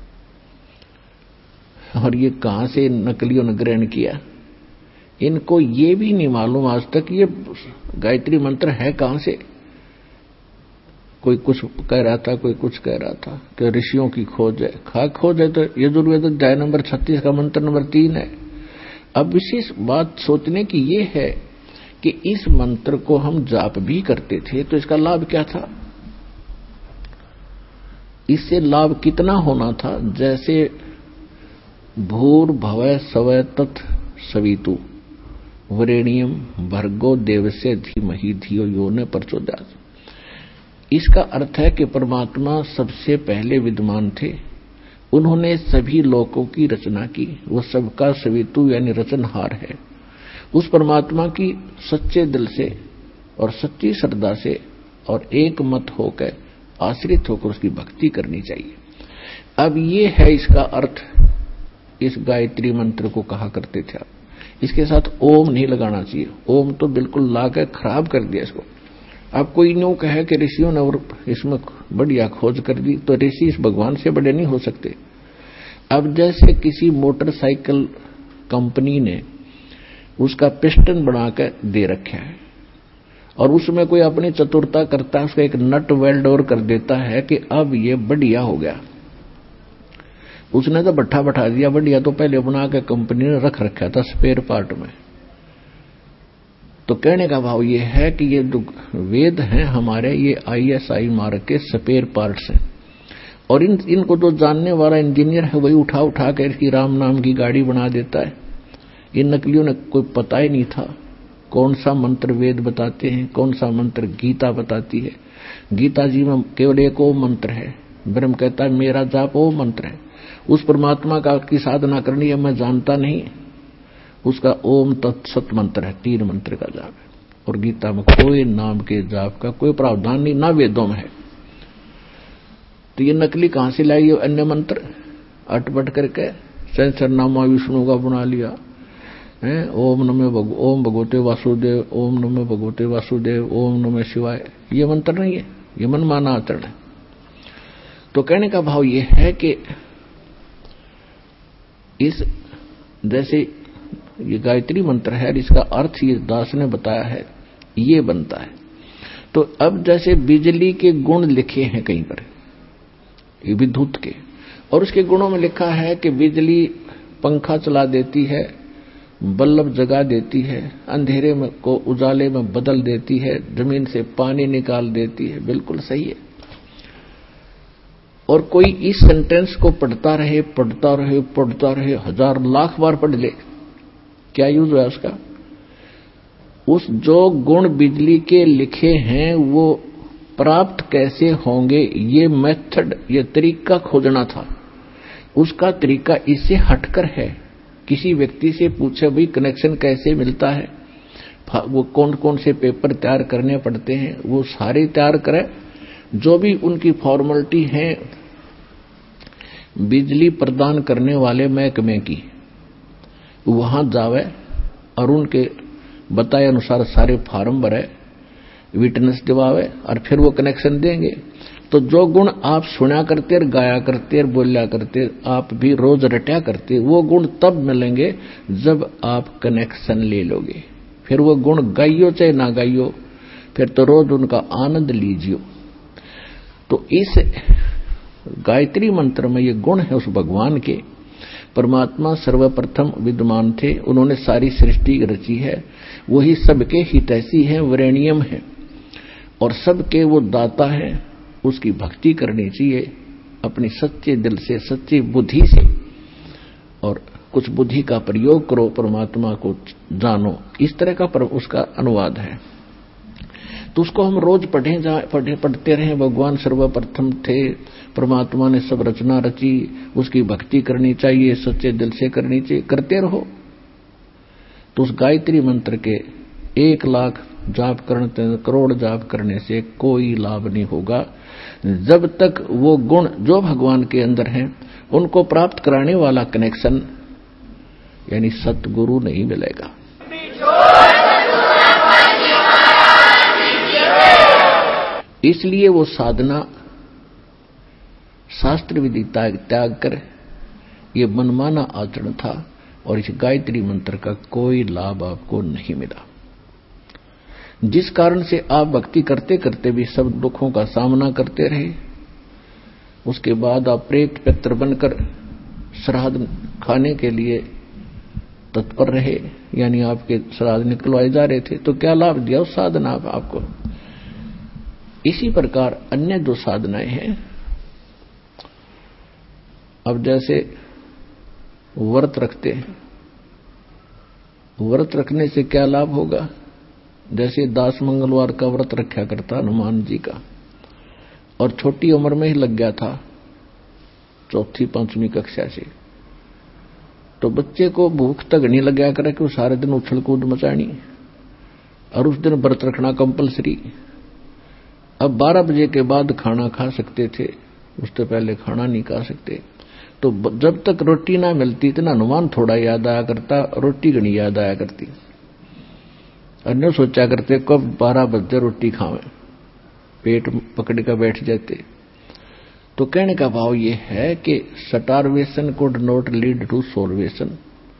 और ये कहां से नकलियों ने ग्रहण किया। इनको ये भी नहीं मालूम आज तक ये गायत्री मंत्र है कहां से। कोई कुछ कह रहा था, कोई कुछ कह रहा था कि ऋषियों की खोज है। खोज है तो यजुर्वेद अध्याय नंबर 36 का मंत्र नंबर 3 है। अब विशेष बात सोचने की ये है कि इस मंत्र को हम जाप भी करते थे, तो इसका लाभ क्या था, इससे लाभ कितना होना था। जैसे भूर्भुवः स्वः तत् सवितु वरेण्यम भर्गो देवस्य धीमहि धियो यो न प्रचोदयात्। इसका अर्थ है कि परमात्मा सबसे पहले विद्यमान थे, उन्होंने सभी लोकों की रचना की, वो सबका सवितु यानी रचनहार है। उस परमात्मा की सच्चे दिल से और सच्ची श्रद्धा से और एक मत होकर आश्रित होकर उसकी भक्ति करनी चाहिए। अब ये है इसका अर्थ। इस गायत्री मंत्र को कहा करते थे, इसके साथ ओम नहीं लगाना चाहिए। ओम तो बिल्कुल लाकर खराब कर दिया इसको। अब कोई न्यू कहे कि ऋषियों ने और इसमें बढ़िया खोज कर दी, तो ऋषि इस भगवान से बड़े नहीं हो सकते। अब जैसे किसी मोटरसाइकिल कंपनी ने उसका पिस्टन बनाकर दे रखा है और उसमें कोई अपनी चतुरता करता है, उसका एक नट वेल्ड और कर देता है कि अब ये बढ़िया हो गया। उसने तो भट्ठा बैठा दिया बढ़िया, तो पहले बना के कंपनी ने रख रखा था स्पेयर पार्ट में। तो कहने का भाव ये है कि ये जो वेद हैं हमारे, ये ISI मार्क के स्पेयर पार्ट्स हैं, और इनको जो जानने वाला इंजीनियर है वही उठा उठा कर इसकी राम नाम की गाड़ी बना देता है। इन नकलियों ने कोई पता ही नहीं था कौन सा मंत्र वेद बताते हैं, कौन सा मंत्र गीता बताती है। गीता जी में केवल एक ओम मंत्र है। ब्रह्म कहता है मेरा जाप ओम मंत्र है। उस परमात्मा का की साधना करनी है, मैं जानता नहीं। उसका ओम तत्सत मंत्र है, 3 मंत्र का जाप है। और गीता में कोई नाम के जाप का कोई प्रावधान नहीं, ना वेदों में है। तो ये नकली कहां से लाई? अन्य मंत्र अटपट करके सहस्रनामा विष्णु का बना लिया है। ओम भगवते वासुदेव, ओम नमो भगवते वासुदेव, ओम नमः शिवाय। ये मंत्र नहीं है, ये मनमाना आचरण है। तो कहने का भाव ये है कि इस जैसे ये गायत्री मंत्र है, इसका अर्थ ये दास ने बताया है, ये बनता है। तो अब जैसे बिजली के गुण लिखे हैं कहीं पर, ये विद्युत के, और उसके गुणों में लिखा है कि बिजली पंखा चला देती है, बल्ब जगा देती है, अंधेरे में को उजाले में बदल देती है, जमीन से पानी निकाल देती है। बिल्कुल सही है। और कोई इस सेंटेंस को पढ़ता रहे, हजार लाख बार पढ़ ले, क्या यूज है उसका? उस जो गुण बिजली के लिखे हैं वो प्राप्त कैसे होंगे, ये मेथड, ये तरीका खोजना था। उसका तरीका इससे हटकर है। किसी व्यक्ति से पूछे भाई कनेक्शन कैसे मिलता है, वो कौन कौन से पेपर तैयार करने पड़ते हैं, वो सारे तैयार करें। जो भी उनकी फॉर्मेलिटी है बिजली प्रदान करने वाले महकमे की, वहां जावे और उनके बताए अनुसार सारे फॉर्म भरे, विटनेस दिवावे और फिर वो कनेक्शन देंगे। तो जो गुण आप सुना करते, गाया करते, बोलिया करते, आप भी रोज रटा करते, वो गुण तब मिलेंगे जब आप कनेक्शन ले लोगे। फिर वो गुण गाइयो चाहे ना गाइयो, फिर तो रोज उनका आनंद लीजियो। तो इस गायत्री मंत्र में ये गुण है उस भगवान के। परमात्मा सर्वप्रथम विद्यमान थे, उन्होंने सारी सृष्टि रची है, वही सबके हितैषी है, वरेण्यम है और सबके वो दाता है। उसकी भक्ति करनी चाहिए अपनी सच्चे दिल से, सच्ची बुद्धि से, और कुछ बुद्धि का प्रयोग करो, परमात्मा को जानो। इस तरह का उसका अनुवाद है। तो उसको हम रोज पढ़ते रहे। भगवान सर्वप्रथम थे, परमात्मा ने सब रचना रची, उसकी भक्ति करनी चाहिए, सच्चे दिल से करनी चाहिए, करते रहो। तो उस गायत्री मंत्र के 1 लाख जाप करने, करोड़ जाप करने से कोई लाभ नहीं होगा जब तक वो गुण जो भगवान के अंदर हैं उनको प्राप्त कराने वाला कनेक्शन यानी सतगुरु नहीं मिलेगा। इसलिए वो साधना शास्त्र विधि त्याग कर ये मनमाना आचरण था और इस गायत्री मंत्र का कोई लाभ आपको नहीं मिला, जिस कारण से आप भक्ति करते करते भी सब दुखों का सामना करते रहे। उसके बाद आप प्रेत पित्र बनकर श्राद्ध खाने के लिए तत्पर रहे, यानी आपके श्राद्ध निकलवाए जा रहे थे। तो क्या लाभ दिया उस साधना आपको? इसी प्रकार अन्य जो साधनाएं हैं, अब जैसे व्रत रखते हैं, व्रत रखने से क्या लाभ होगा? जैसे दास मंगलवार का व्रत रखा करता हनुमान जी का, और छोटी उम्र में ही लग गया था 4वीं 5वीं कक्षा से, तो बच्चे को भूख तक नहीं लग गया करे कि वो सारे दिन उछल कूद मचानी, और उस दिन व्रत रखना कंपलसरी। अब 12 बजे के बाद खाना खा सकते थे, उससे पहले खाना नहीं खा सकते। तो जब तक रोटी ना मिलती इतना हनुमान थोड़ा याद आया करता, रोटी घनी याद आया करती। अन्य सोचा करते कब 12 बजे रोटी खावें, पेट पकड़ कर बैठ जाते। तो कहने का भाव ये है कि starvation could not lead to salvation.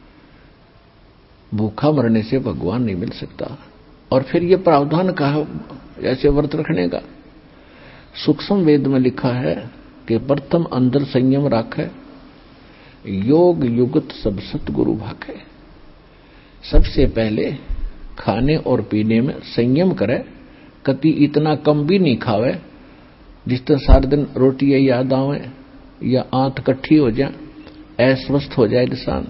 भूखा मरने से भगवान नहीं मिल सकता। और फिर ये प्रावधान कहा ऐसे व्रत रखने का। सूक्ष्म वेद में लिखा है कि प्रथम अंदर संयम राखे, योग युगत सब सतगुरु भाखे। सबसे पहले खाने और पीने में संयम करे, कति इतना कम भी नहीं खावे जिस तरह सारे दिन रोटी याद आवे, या आंत कट्ठी हो जाए, अस्वस्थ हो जाए इंसान।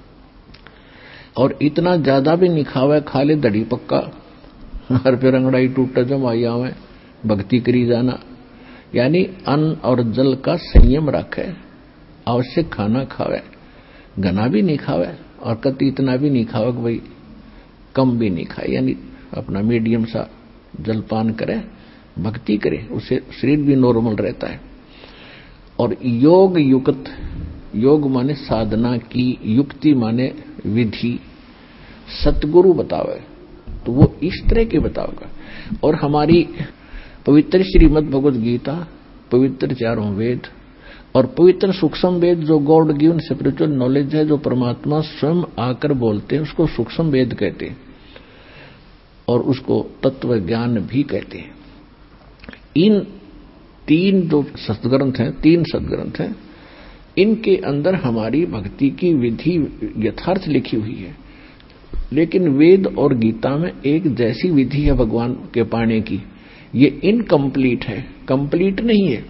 और इतना ज्यादा भी नहीं खावे, खा ले दड़ी पक्का, हर पे रंगड़ाई टूटे जमाई आवे, भक्ति करी जाना। यानी अन्न और जल का संयम रखे, आवश्यक खाना खावे, घना भी नहीं खावे और कति इतना भी नहीं खावे कि भाई कम भी नहीं खाए, यानी अपना मीडियम सा जलपान करे, भक्ति करे, उससे शरीर भी नॉर्मल रहता है। और योग युक्त, योग माने साधना की, युक्ति माने विधि, सतगुरु बतावे तो वो इस तरह के बताओगा। और हमारी पवित्र श्रीमद् भगवद गीता, पवित्र चारों वेद और पवित्र सूक्ष्म वेद जो गॉड गिवन स्पिरिचुअल नॉलेज है, जो परमात्मा स्वयं आकर बोलते हैं, उसको सूक्ष्म वेद कहते हैं और उसको तत्व ज्ञान भी कहते हैं। इन तीन जो सदग्रंथ हैं, तीन सदग्रंथ हैं, इनके अंदर हमारी भक्ति की विधि यथार्थ लिखी हुई है। लेकिन वेद और गीता में एक जैसी विधि है भगवान के पाने की, ये इनकम्प्लीट है, कंप्लीट नहीं है।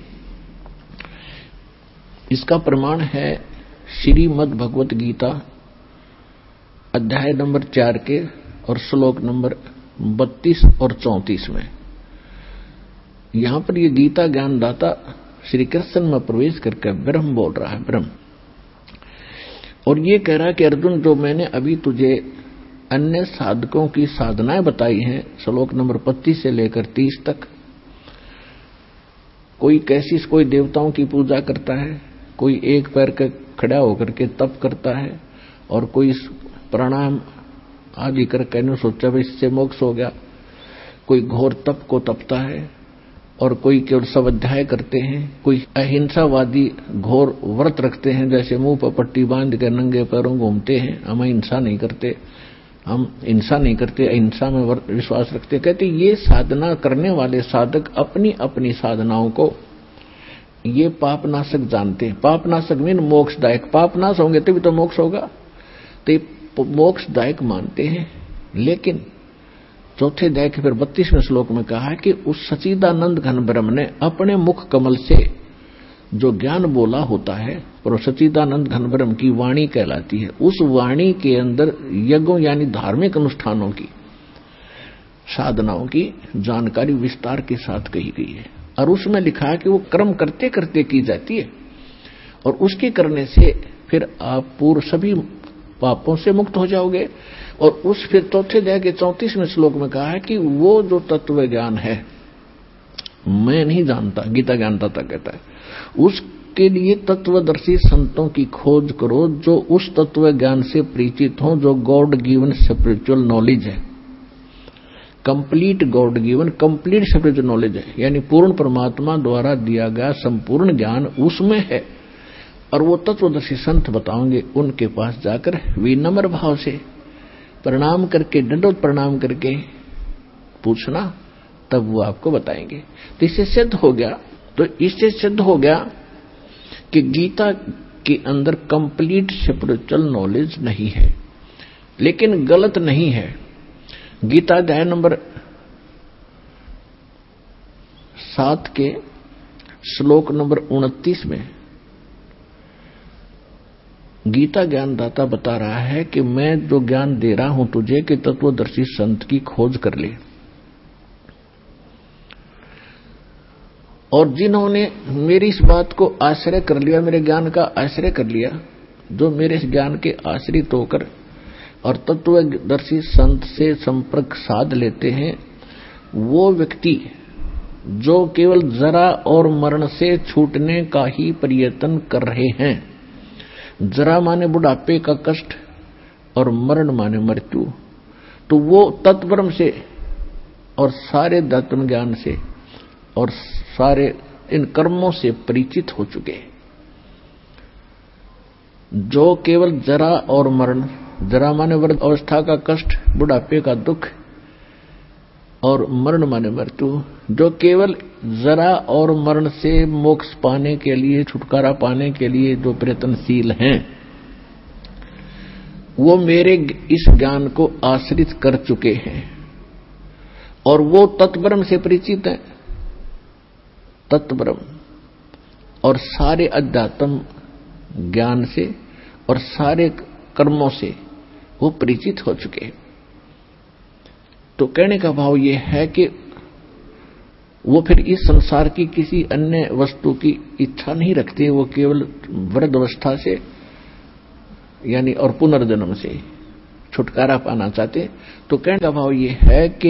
इसका प्रमाण है श्रीमद् भगवत गीता अध्याय नंबर 4 के और श्लोक नंबर 32 और 34 में। यहां पर ये गीता ज्ञानदाता श्री कृष्ण में प्रवेश करके ब्रह्म बोल रहा है, ब्रह्म। और ये कह रहा है कि अर्जुन, जो मैंने अभी तुझे अन्य साधकों की साधनाएं बताई हैं, श्लोक नंबर 25 से लेकर 30 तक, कोई कैसी, कोई देवताओं की पूजा करता है, कोई एक पैर के खड़ा होकर के तप करता है, और कोई प्राणायाम आदि करके सोचा भाई इससे मोक्ष हो गया, कोई घोर तप को तपता है, और कोई केवल स्वाध्याय करते हैं, कोई अहिंसावादी घोर व्रत रखते हैं, जैसे मुंह पर पट्टी बांध कर नंगे पैरों घूमते हैं, हम हिंसा नहीं करते, हम हिंसा नहीं करते, अहिंसा में विश्वास रखते। कहते ये साधना करने वाले साधक अपनी अपनी साधनाओं को ये पापनाशक जानते हैं। पापनाशक मीन मोक्षदायक, पापनाश होंगे तभी तो मोक्ष होगा, तो ये मोक्षदायक मानते हैं। लेकिन चौथे अध्याय के फिर 32वें श्लोक में कहा है कि उस सच्चिदानंद घन ब्रह्म ने अपने मुख कमल से जो ज्ञान बोला होता है, और सच्चिदानंद घन ब्रह्म की वाणी कहलाती है। उस वाणी के अंदर यज्ञों यानी धार्मिक अनुष्ठानों की, साधनाओं की जानकारी विस्तार के साथ कही गई है। और उसमें लिखा है कि वो कर्म करते करते की जाती है, और उसके करने से फिर आप पूर्व सभी पापों से मुक्त हो जाओगे। और उस फिर चौथे अध्याय के 34वें श्लोक में कहा है कि वो जो तत्व ज्ञान है मैं नहीं जानता, गीता ज्ञानदाता कहता है, उसके लिए तत्वदर्शी संतों की खोज करो जो उस तत्व ज्ञान से परिचित हों, जो गॉड गिवन स्पिरिचुअल नॉलेज है, complete God given complete spiritual knowledge है, यानी पूर्ण परमात्मा द्वारा दिया गया संपूर्ण ज्ञान उसमें है। और वो तत्वदर्शी संत बताओगे, उनके पास जाकर विनम्र भाव से प्रणाम करके, दंडवत प्रणाम करके पूछना, तब वो आपको बताएंगे। तो इससे सिद्ध हो गया, कि गीता के अंदर कंप्लीट स्पिरिचुअल नॉलेज नहीं है। लेकिन गलत नहीं है। गीता अध्याय नंबर 7 के श्लोक नंबर 29 में गीता ज्ञानदाता बता रहा है कि मैं जो ज्ञान दे रहा हूं तुझे कि तत्वदर्शी संत की खोज कर ले। और जिन्होंने मेरी इस बात को आश्रय कर लिया, मेरे ज्ञान का आश्रय कर लिया, जो मेरे इस ज्ञान के आश्रित होकर और तत्वदर्शी संत से संपर्क साध लेते हैं, वो व्यक्ति जो केवल जरा और मरण से छूटने का ही प्रयत्न कर रहे हैं। जरा माने बुढ़ापे का कष्ट और मरण माने मृत्यु, तो वो तत्ब्रह्म से और सारे तत्व ज्ञान से और सारे इन कर्मों से परिचित हो चुके। जो केवल जरा और मरण, जरा माने वृद्ध अवस्था का कष्ट, बुढ़ापे का दुख, और मरण माने मृत्यु, जो केवल जरा और मरण से मोक्ष पाने के लिए, छुटकारा पाने के लिए जो प्रयत्नशील हैं, वो मेरे इस ज्ञान को आश्रित कर चुके हैं और वो तत्ब्रह्म से परिचित हैं। तत्ब्रह्म और सारे अध्यात्म ज्ञान से और सारे कर्मों से वो परिचित हो चुके हैं। तो कहने का भाव ये है कि वो फिर इस संसार की किसी अन्य वस्तु की इच्छा नहीं रखते, वो केवल वृद्ध अवस्था से यानी और पुनर्जन्म से छुटकारा पाना चाहते। तो कहने का भाव ये है कि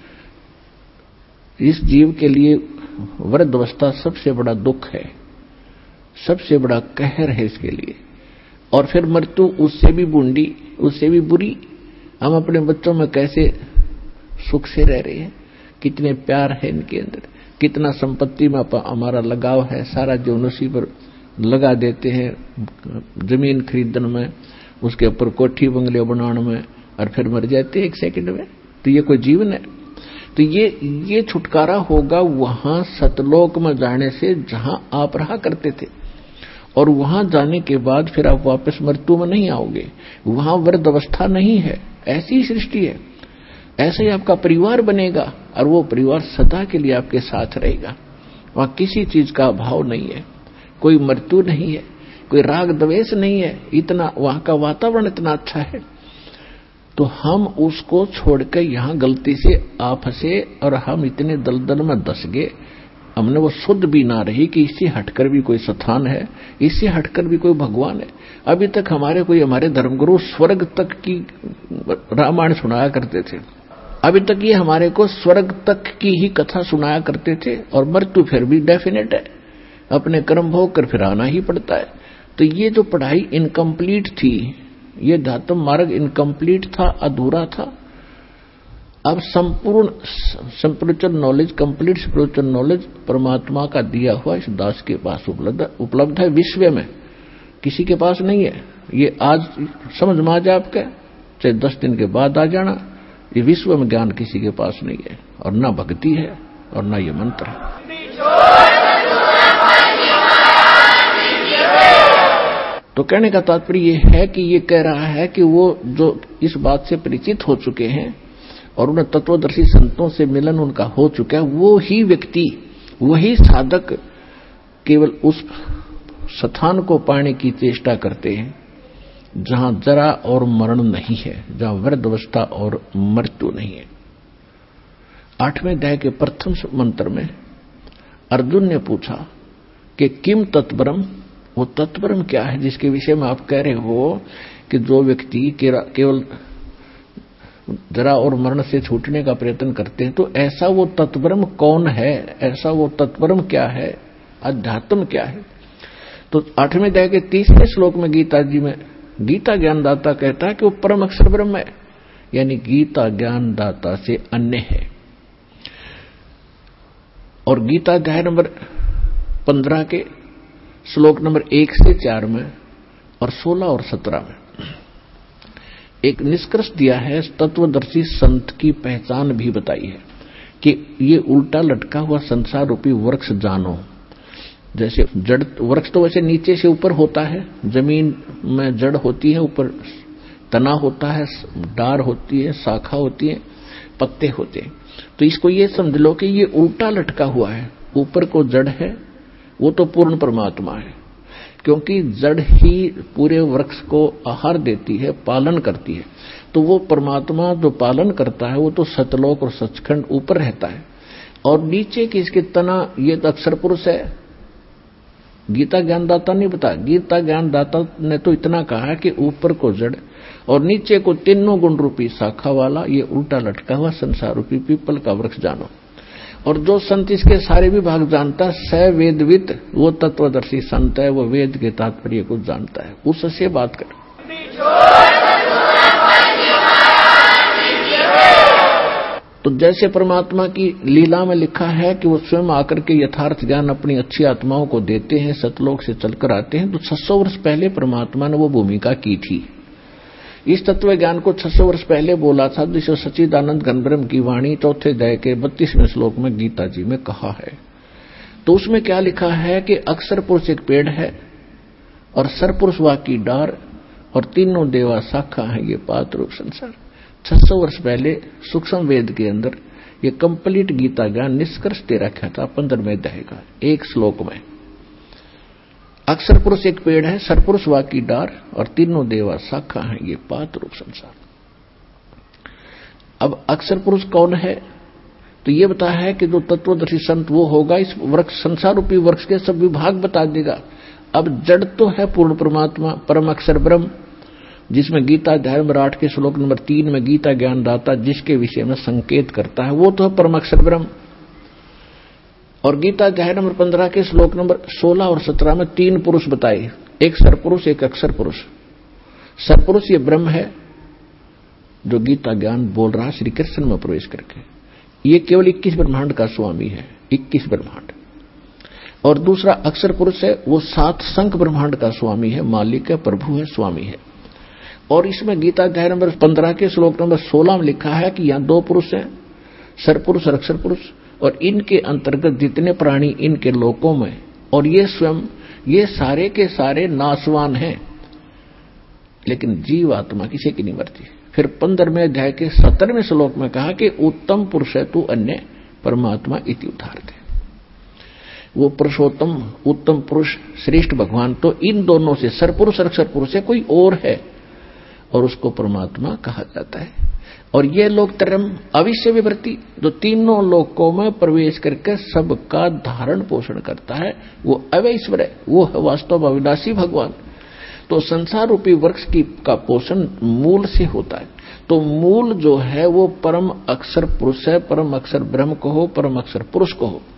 इस जीव के लिए वृद्ध अवस्था सबसे बड़ा दुख है, सबसे बड़ा कहर है इसके लिए। और फिर मृत्यु उससे भी बूंदी, उससे भी बुरी। हम अपने बच्चों में कैसे सुख से रह रहे हैं, कितने प्यार है इनके अंदर, कितना संपत्ति में हमारा लगाव है, सारा जीवन उसी पर लगा देते हैं, जमीन खरीदने में, उसके ऊपर कोठी बंगले बनाने में, और फिर मर जाते हैं 1 सेकंड में। तो ये कोई जीवन है? तो ये छुटकारा होगा वहां सतलोक में जाने से जहां आप रहा करते थे, और वहां जाने के बाद फिर आप वापस मृत्यु में नहीं आओगे। वहां वृद्ध अवस्था नहीं है, ऐसी सृष्टि है। ऐसे ही आपका परिवार बनेगा और वो परिवार सदा के लिए आपके साथ रहेगा। वहां किसी चीज का अभाव नहीं है, कोई मृत्यु नहीं है, कोई राग द्वेष नहीं है। इतना वहां का वातावरण इतना अच्छा है। तो हम उसको छोड़कर यहां गलती से आ फंसे और हम इतने दलदल में दस गए, हमने वो शुद्ध भी ना रही कि इससे हटकर भी कोई स्थान है, इससे हटकर भी कोई भगवान है। अभी तक हमारे धर्मगुरु स्वर्ग तक की रामायण सुनाया करते थे, अभी तक ये हमारे को स्वर्ग तक की ही कथा सुनाया करते थे। और मृत्यु फिर भी डेफिनेट है, अपने कर्म भोग कर फिर आना ही पड़ता है। तो ये जो पढ़ाई इनकम्प्लीट थी, ये ध्यात्म मार्ग इनकम्प्लीट था, अधूरा था। अब संपूर्ण spiritual knowledge, complete spiritual knowledge परमात्मा का दिया हुआ इस दास के पास उपलब्ध है। विश्व में किसी के पास नहीं है। ये आज समझ में आ जाए आपके, चाहे 10 दिन के बाद आ जाना, ये विश्व में ज्ञान किसी के पास नहीं है, और ना भक्ति है और ना ये मंत्र है। तो कहने का तात्पर्य ये है कि ये कह रहा है कि वो जो इस बात से परिचित हो चुके हैं और उन्हें तत्वदर्शी संतों से मिलन उनका हो चुका है, वो ही व्यक्ति, वही साधक केवल उस स्थान को पाने की चेष्टा करते हैं जहां जरा और मरण नहीं है, जहां वृद्ध अवस्था और मृत्यु नहीं है। 8वें अध्याय के प्रथम मंत्र में अर्जुन ने पूछा कि किम तत्परम, वो तत्परम क्या है जिसके विषय में आप कह रहे हो कि जो व्यक्ति केवल जरा और मरण से छूटने का प्रयत्न करते हैं, तो ऐसा वो तत्परम कौन है, ऐसा वो तत्परम क्या है, अध्यात्म क्या है? तो 8वें अध्याय के 30वें श्लोक में गीता जी में गीता ज्ञानदाता कहता है कि वो परम अक्षर ब्रह्म है, यानी गीता ज्ञानदाता से अन्य है। और गीता अध्याय नंबर 15 के श्लोक नंबर 1 से 4 में और 16 और 17 में एक निष्कर्ष दिया है, तत्वदर्शी संत की पहचान भी बताई है कि ये उल्टा लटका हुआ संसार रूपी वृक्ष जानो। जैसे जड़ वृक्ष तो वैसे नीचे से ऊपर होता है, जमीन में जड़ होती है, ऊपर तना होता है, डार होती है, शाखा होती है, पत्ते होते हैं। तो इसको ये समझ लो कि ये उल्टा लटका हुआ है। ऊपर को जड़ है, वो तो पूर्ण परमात्मा है, क्योंकि जड़ ही पूरे वृक्ष को आहार देती है, पालन करती है। तो वो परमात्मा जो पालन करता है वो तो सतलोक और सचखंड ऊपर रहता है, और नीचे की इसके तना ये तो अक्षर पुरुष है। गीता ज्ञानदाता नहीं बता, गीता ज्ञानदाता ने तो इतना कहा कि ऊपर को जड़ और नीचे को तीनों गुण रूपी शाखा वाला ये उल्टा लटका हुआ संसार रूपी पीपल का वृक्ष जानो। और जो संत इसके सारे भी भाग जानता है, स वेदविद, वो तत्वदर्शी संत है, वो वेद के तात्पर्य को जानता है, उससे बात कर। तो जैसे परमात्मा की लीला में लिखा है कि वो स्वयं आकर के यथार्थ ज्ञान अपनी अच्छी आत्माओं को देते हैं, सतलोक से चलकर आते हैं। तो 600 वर्ष पहले परमात्मा ने वो भूमिका की थी। इस तत्व ज्ञान को 600 वर्ष पहले बोला था, जिसे सच्चिदानंद घनब्रह्म की वाणी 4थे अध्याय के 32वें श्लोक में गीता जी में कहा है। तो उसमें क्या लिखा है कि अक्षर पुरुष एक पेड़ है और सरपुरुष वा की डार और तीनों देवा शाखा है ये पात्र संसार। 600 वर्ष पहले सूक्ष्म वेद के अंदर ये कंप्लीट गीता ज्ञान निष्कर्ष दे रखा था 15वें अध्याय का एक श्लोक में। अक्षर पुरुष एक पेड़ है, सरपुरुष वाकी डार और तीनों देवा शाखा है, ये पात रूप संसार। अब अक्षर पुरुष कौन है? तो ये बताया है कि जो तत्वदर्शी संत वो होगा, इस वृक्ष संसार रूपी वृक्ष के सब विभाग बता देगा। अब जड़ तो है पूर्ण परमात्मा, परम अक्षर ब्रह्म, जिसमें गीता अध्याय नंबर 8 के श्लोक नंबर 3 में गीता ज्ञान दाता जिसके विषय में संकेत करता है, वो तो है परम अक्षर ब्रह्म। और गीता अध्याय नंबर 15 के श्लोक नंबर 16 और 17 में 3 पुरुष बताए, एक सरपुरुष एक अक्षर पुरुष। सरपुरुष ये ब्रह्म है जो गीता ज्ञान बोल रहा श्री कृष्ण में प्रवेश करके, ये केवल 21 ब्रह्मांड का स्वामी है, 21 ब्रह्मांड। और दूसरा अक्षर पुरुष है, वो 7 संख ब्रह्मांड का स्वामी है, मालिक है, प्रभु है, स्वामी है। और इसमें गीता अध्याय नंबर 15 के श्लोक नंबर 16 में लिखा है कि यहां 2 पुरुष हैं, सरपुरुष और अक्षर पुरुष, और इनके अंतर्गत जितने प्राणी इनके लोकों में, और ये स्वयं ये सारे के सारे नाशवान हैं, लेकिन जीव आत्मा किसी की नहीं मरती। फिर 15वें अध्याय के 17वें श्लोक में कहा कि उत्तम पुरुष है तू अन्य परमात्मा इति उदाहरते। वो पुरुषोत्तम उत्तम पुरुष श्रेष्ठ भगवान तो इन दोनों से सरपुरुष और अक्षर पुरुष है, कोई और है, और उसको परमात्मा कहा जाता है। और ये लोग तरम अविश्य विवृत्ति, जो तीनों लोकों में प्रवेश करके सबका धारण पोषण करता है, वो अवैश्वर है, वो है वास्तव अविनाशी भगवान। तो संसार रूपी वृक्ष का पोषण मूल से होता है। तो मूल जो है वो परम अक्षर पुरुष है, परम अक्षर ब्रह्म को हो, परम अक्षर पुरुष को हो।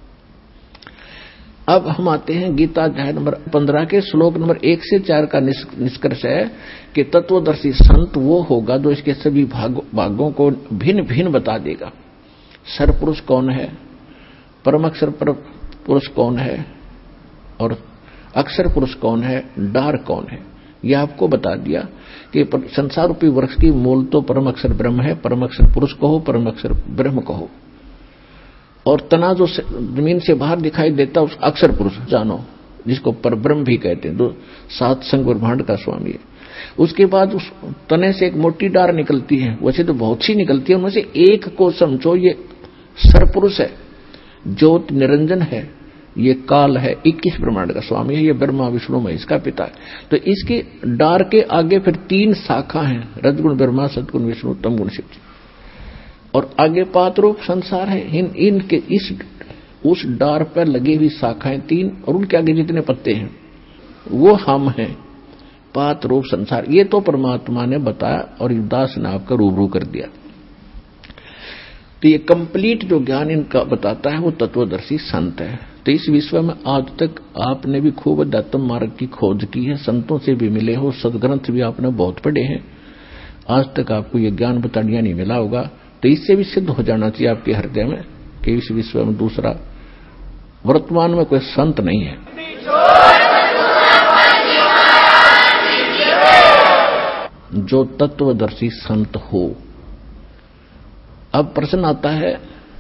अब हम आते हैं गीता अध्याय नंबर 15 के श्लोक नंबर 1 से 4 का निष्कर्ष है कि तत्वदर्शी संत वो होगा जो इसके सभी भागों को भिन्न भिन्न बता देगा। सरपुरुष कौन है, परम अक्षर पुरुष कौन है, और अक्षर पुरुष कौन है, डार कौन है, यह आपको बता दिया कि संसार रूपी वृक्ष की मूल तो परम अक्षर ब्रह्म है, परम अक्षर पुरुष कहो, परम अक्षर ब्रह्म कहो। और तना जो जमीन से बाहर दिखाई देता उस अक्षर पुरुष जानो, जिसको परब्रह्म भी कहते हैं, जो 7 संग ब्रह्मांड का स्वामी है। उसके बाद उस तने से एक मोटी डार निकलती है, वैसे तो बहुत सी निकलती है, उनमें से एक को समझो ये सरपुरुष है, ज्योत निरंजन है, ये काल है, 21 ब्रह्मांड का स्वामी है, ये ब्रह्मा विष्णु महेश का पिता है। तो इसके डार के आगे फिर 3 शाखा हैं, रजगुण ब्रह्मा, सदगुण विष्णु, तमगुण शिव जी, और आगे पात रूप संसार है। इनके इस उस डार पर लगी हुई शाखाएं 3, और उनके आगे जितने पत्ते हैं वो हम हैं, पात रूप संसार। ये तो परमात्मा ने बताया और दास ने आपका रूबरू कर दिया। तो ये कंप्लीट जो ज्ञान इनका बताता है वो तत्वदर्शी संत है। तो इस विश्व में आज तक आपने भी खूब अध्यात्म मार्ग की खोज की है, संतों से भी मिले हो, सदग्रंथ भी आपने बहुत पढ़े हैं, आज तक आपको ये ज्ञान बताड़िया नहीं मिला होगा। तो इससे भी सिद्ध हो जाना चाहिए आपके हृदय में कि इस विश्व में दूसरा वर्तमान में कोई संत नहीं है। जो तत्वदर्शी संत हो। अब प्रश्न आता है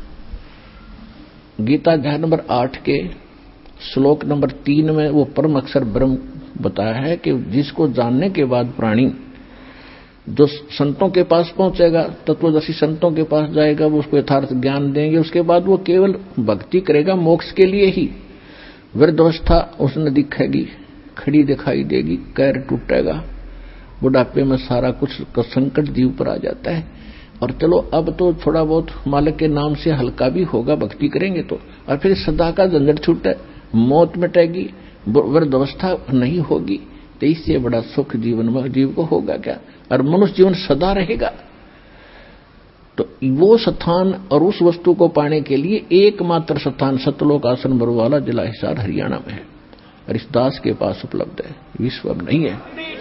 गीता अध्याय नंबर 8 के श्लोक नंबर 3 में वो परम अक्षर ब्रह्म बताया है कि जिसको जानने के बाद प्राणी जो संतों के पास पहुंचेगा, तत्वदर्शी संतों के पास जाएगा, वो उसको यथार्थ ज्ञान देंगे, उसके बाद वो केवल भक्ति करेगा मोक्ष के लिए ही। वृद्धावस्था उसने दिखेगी, खड़ी दिखाई देगी, पैर टूटेगा, बुढ़ापे में सारा कुछ का संकट जीव पर आ जाता है। और चलो अब तो थोड़ा बहुत मालिक के नाम से हल्का भी होगा भक्ति करेंगे तो, और फिर सदा का झंझट छूटे, मौत मिटेगी, वृद्धावस्था नहीं होगी। तो इससे बड़ा सुख जीवन में जीव को होगा क्या? और मनुष्य जीवन सदा रहेगा। तो वो स्थान और उस वस्तु को पाने के लिए एकमात्र स्थान सतलोक आसन बरवाला जिला हिसार हरियाणा में है, और इस दास के पास उपलब्ध है, विश्व में नहीं है।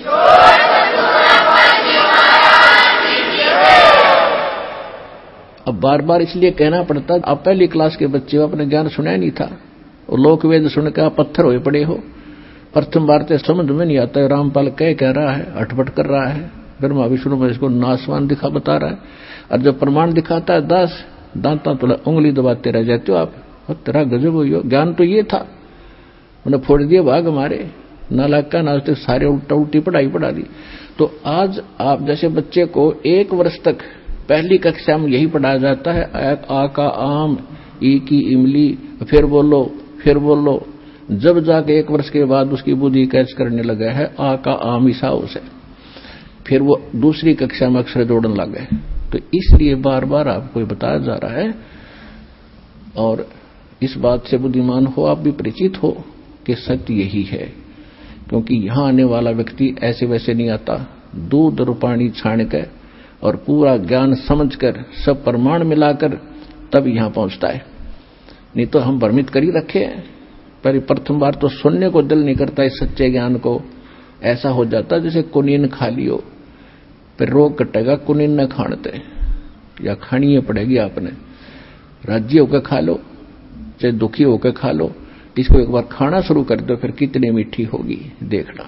अब बार बार इसलिए कहना पड़ता, आप पहली क्लास के बच्चे हो, आपने ज्ञान सुना नहीं था, और लोक वेद सुनकर आप पत्थर हुए पड़े हो, प्रथम बार तो समझ में नहीं आता है। रामपाल कह रहा है, अटपट कर रहा है, ब्रह्मा विष्णु में इसको नासवान दिखा बता रहा है, और जब प्रमाण दिखाता है दास दांता तो उंगली दबाते रह जाते हो आप। और तेरा गजब हो, ज्ञान तो ये था, मैंने फोड़ दिए भाग हमारे नालायक का, नाचते सारे उल्टा उल्टी पढ़ाई पढ़ा दी। तो आज आप जैसे बच्चे को 1 वर्ष तक पहली कक्षा में यही पढ़ाया जाता है, आ का आम, ई की इमली, फिर बोलो जब जाके 1 वर्ष के बाद उसकी बुद्धि कैच करने लगा है आ का आमिसा उसे, फिर वो दूसरी कक्षा में अक्षर जोड़ने लगे। तो इसलिए बार बार आपको बताया जा रहा है, और इस बात से बुद्धिमान हो आप भी परिचित हो कि सत्य यही है। क्योंकि यहां आने वाला व्यक्ति ऐसे वैसे नहीं आता, दूध और पानी छान कर और पूरा ज्ञान समझकर सब प्रमाण मिलाकर तब यहां पहुंचता है। नहीं तो हम भ्रमित कर ही रखे हैं। पहले प्रथम बार तो सुनने को दिल नहीं करता इस सच्चे ज्ञान को। ऐसा हो जाता जैसे कुनीन खा लियो, फिर रोग कटेगा कुनीन न खानते, या खानी पड़ेगी आपने। राज्य होकर खा लो चाहे दुखी होकर खा लो, इसको एक बार खाना शुरू कर दो फिर कितनी मीठी होगी देखना।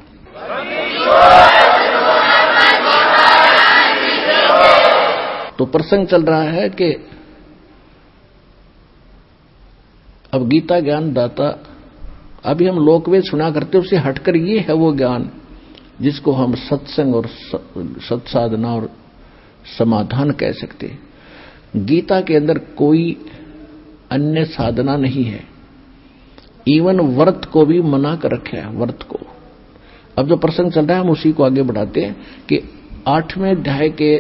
तो प्रसंग चल रहा है कि अब गीता ज्ञान दाता, अभी हम लोकवेद सुना करते उससे हटकर ये है वो ज्ञान जिसको हम सत्संग और सत्साधना और समाधान कह सकते। गीता के अंदर कोई अन्य साधना नहीं है, इवन व्रत को भी मना कर रखे है, व्रत को। अब जो प्रसंग चल रहा है हम उसी को आगे बढ़ाते हैं कि 8वें अध्याय के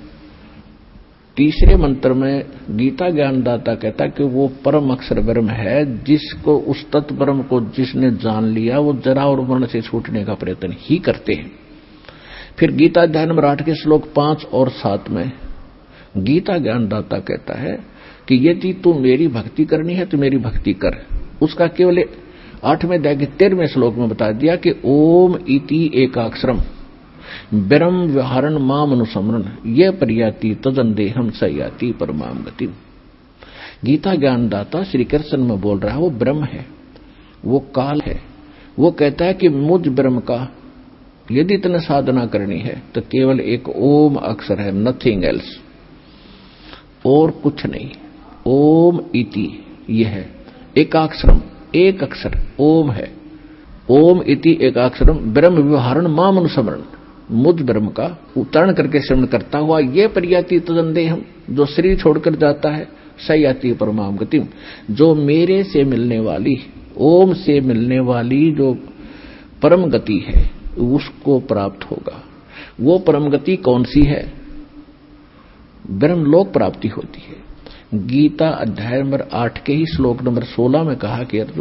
3रे मंत्र में गीता ज्ञानदाता कहता है कि वो परम अक्षर ब्रह्म है, जिसको उस तत्व ब्रह्म को जिसने जान लिया वो जरा और मरण से छूटने का प्रयत्न ही करते हैं। फिर गीता अध्याय नंबर 8 के श्लोक 5 और 7 में गीता ज्ञानदाता कहता है कि यदि तू मेरी भक्ति करनी है तो मेरी भक्ति कर। उसका केवल 8वें अध्याय के 13वें श्लोक में बता दिया कि ओम इति एकाक्षरम ब्रह्म व्यवहारण माम अनुसमरण ये परियाति तदंदेहम सयाति परमाम गति। गीता ज्ञानदाता श्री कृष्ण में बोल रहा है वो ब्रह्म है, वो काल है। वो कहता है कि मुझ ब्रह्म का यदि तने साधना करनी है तो केवल एक ओम अक्षर है, नथिंग एल्स, और कुछ नहीं। ओम इति यह है एकाक्षरम, एक अक्षर ओम है। ओम इति एकाक्षरम ब्रह्म व्यवहारण माम अनुसमरण, मुझ ब्रह्म का उच्चारण करके श्रवण करता हुआ ये परियाति तदंदेहम, जो शरीर छोड़कर जाता है, सयाति परमाम गतिम, जो मेरे से मिलने वाली, ओम से मिलने वाली जो परम गति है उसको प्राप्त होगा। वो परम गति कौन सी है? ब्रह्मलोक प्राप्ति होती है। गीता अध्याय नंबर 8 के ही श्लोक नंबर 16 में कहा कि अर्जुन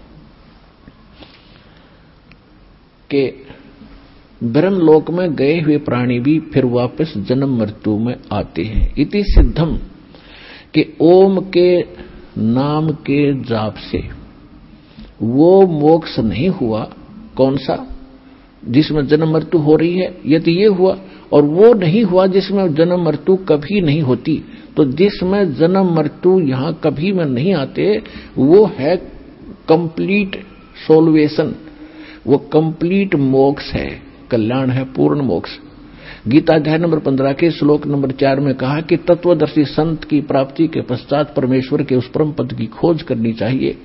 के ब्रह्मलोक में गए हुए प्राणी भी फिर वापस जन्म मृत्यु में आते हैं। इति सिद्धम कि ओम के नाम के जाप से वो मोक्ष नहीं हुआ, कौन सा? जिसमें जन्म मृत्यु हो रही है, यदि ये हुआ, और वो नहीं हुआ जिसमें जन्म मृत्यु कभी नहीं होती। तो जिसमें जन्म मृत्यु यहां कभी में नहीं आते वो है कंप्लीट सोल्वेशन, वो कंप्लीट मोक्ष है, कल्याण है, पूर्ण मोक्ष। गीता अध्याय नंबर 15 के श्लोक नंबर 4 में कहा कि तत्वदर्शी संत की प्राप्ति के पश्चात परमेश्वर के उस परम पद की खोज करनी चाहिए,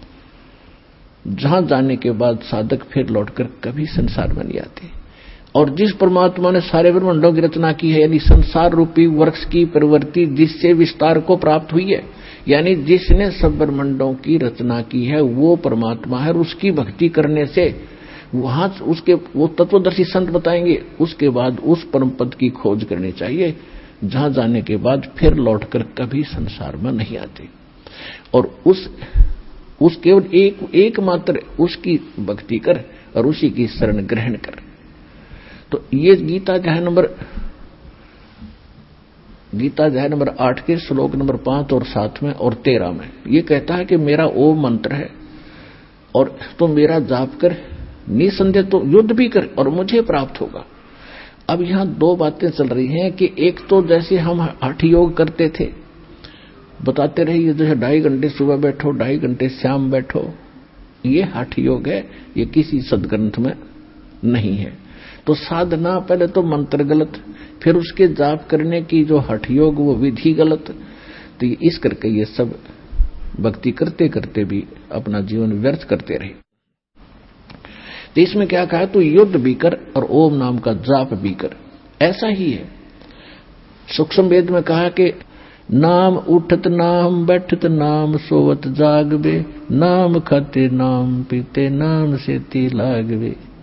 जहां जाने के बाद साधक फिर लौटकर कभी संसार में नहीं आते। और जिस परमात्मा ने सारे ब्रह्मांडों की रचना की है, यानी संसार रूपी वृक्ष की प्रवृत्ति जिससे विस्तार को प्राप्त हुई है, यानी जिसने सब ब्रह्मांडों की रचना की है वो परमात्मा है। और उसकी भक्ति करने से वहां उसके वो तत्वदर्शी संत बताएंगे, उसके बाद उस परम पद की खोज करनी चाहिए, जहां जाने के बाद फिर लौटकर कभी संसार में नहीं आते। और उस केवल एक मात्र उसकी भक्ति कर और उसी की शरण ग्रहण कर। तो ये गीता अध्याय नंबर 8 के श्लोक नंबर 5 और 7 में और 13 में ये कहता है कि मेरा ओम मंत्र है और तो मेरा जाप कर, निसंदेह तो युद्ध भी कर और मुझे प्राप्त होगा। अब यहां दो बातें चल रही हैं कि एक तो जैसे हम हठ योग करते थे, बताते रहिए, जैसे 2.5 घंटे सुबह बैठो, 2.5 घंटे शाम बैठो, ये हठ योग है, ये किसी सदग्रंथ में नहीं है। तो साधना पहले तो मंत्र गलत, फिर उसके जाप करने की जो हठ योग वो विधि गलत। तो इस करके ये सब भक्ति करते करते भी अपना जीवन व्यर्थ करते रहे। तो इसमें क्या कहा? तो युद्ध भी कर और ओम नाम का जाप भी कर। ऐसा ही है। सूक्ष्म वेद में कहा कि नाम उठत नाम बैठत नाम सोवत जागवे, नाम खाते नाम पीते नाम सेती लागवे।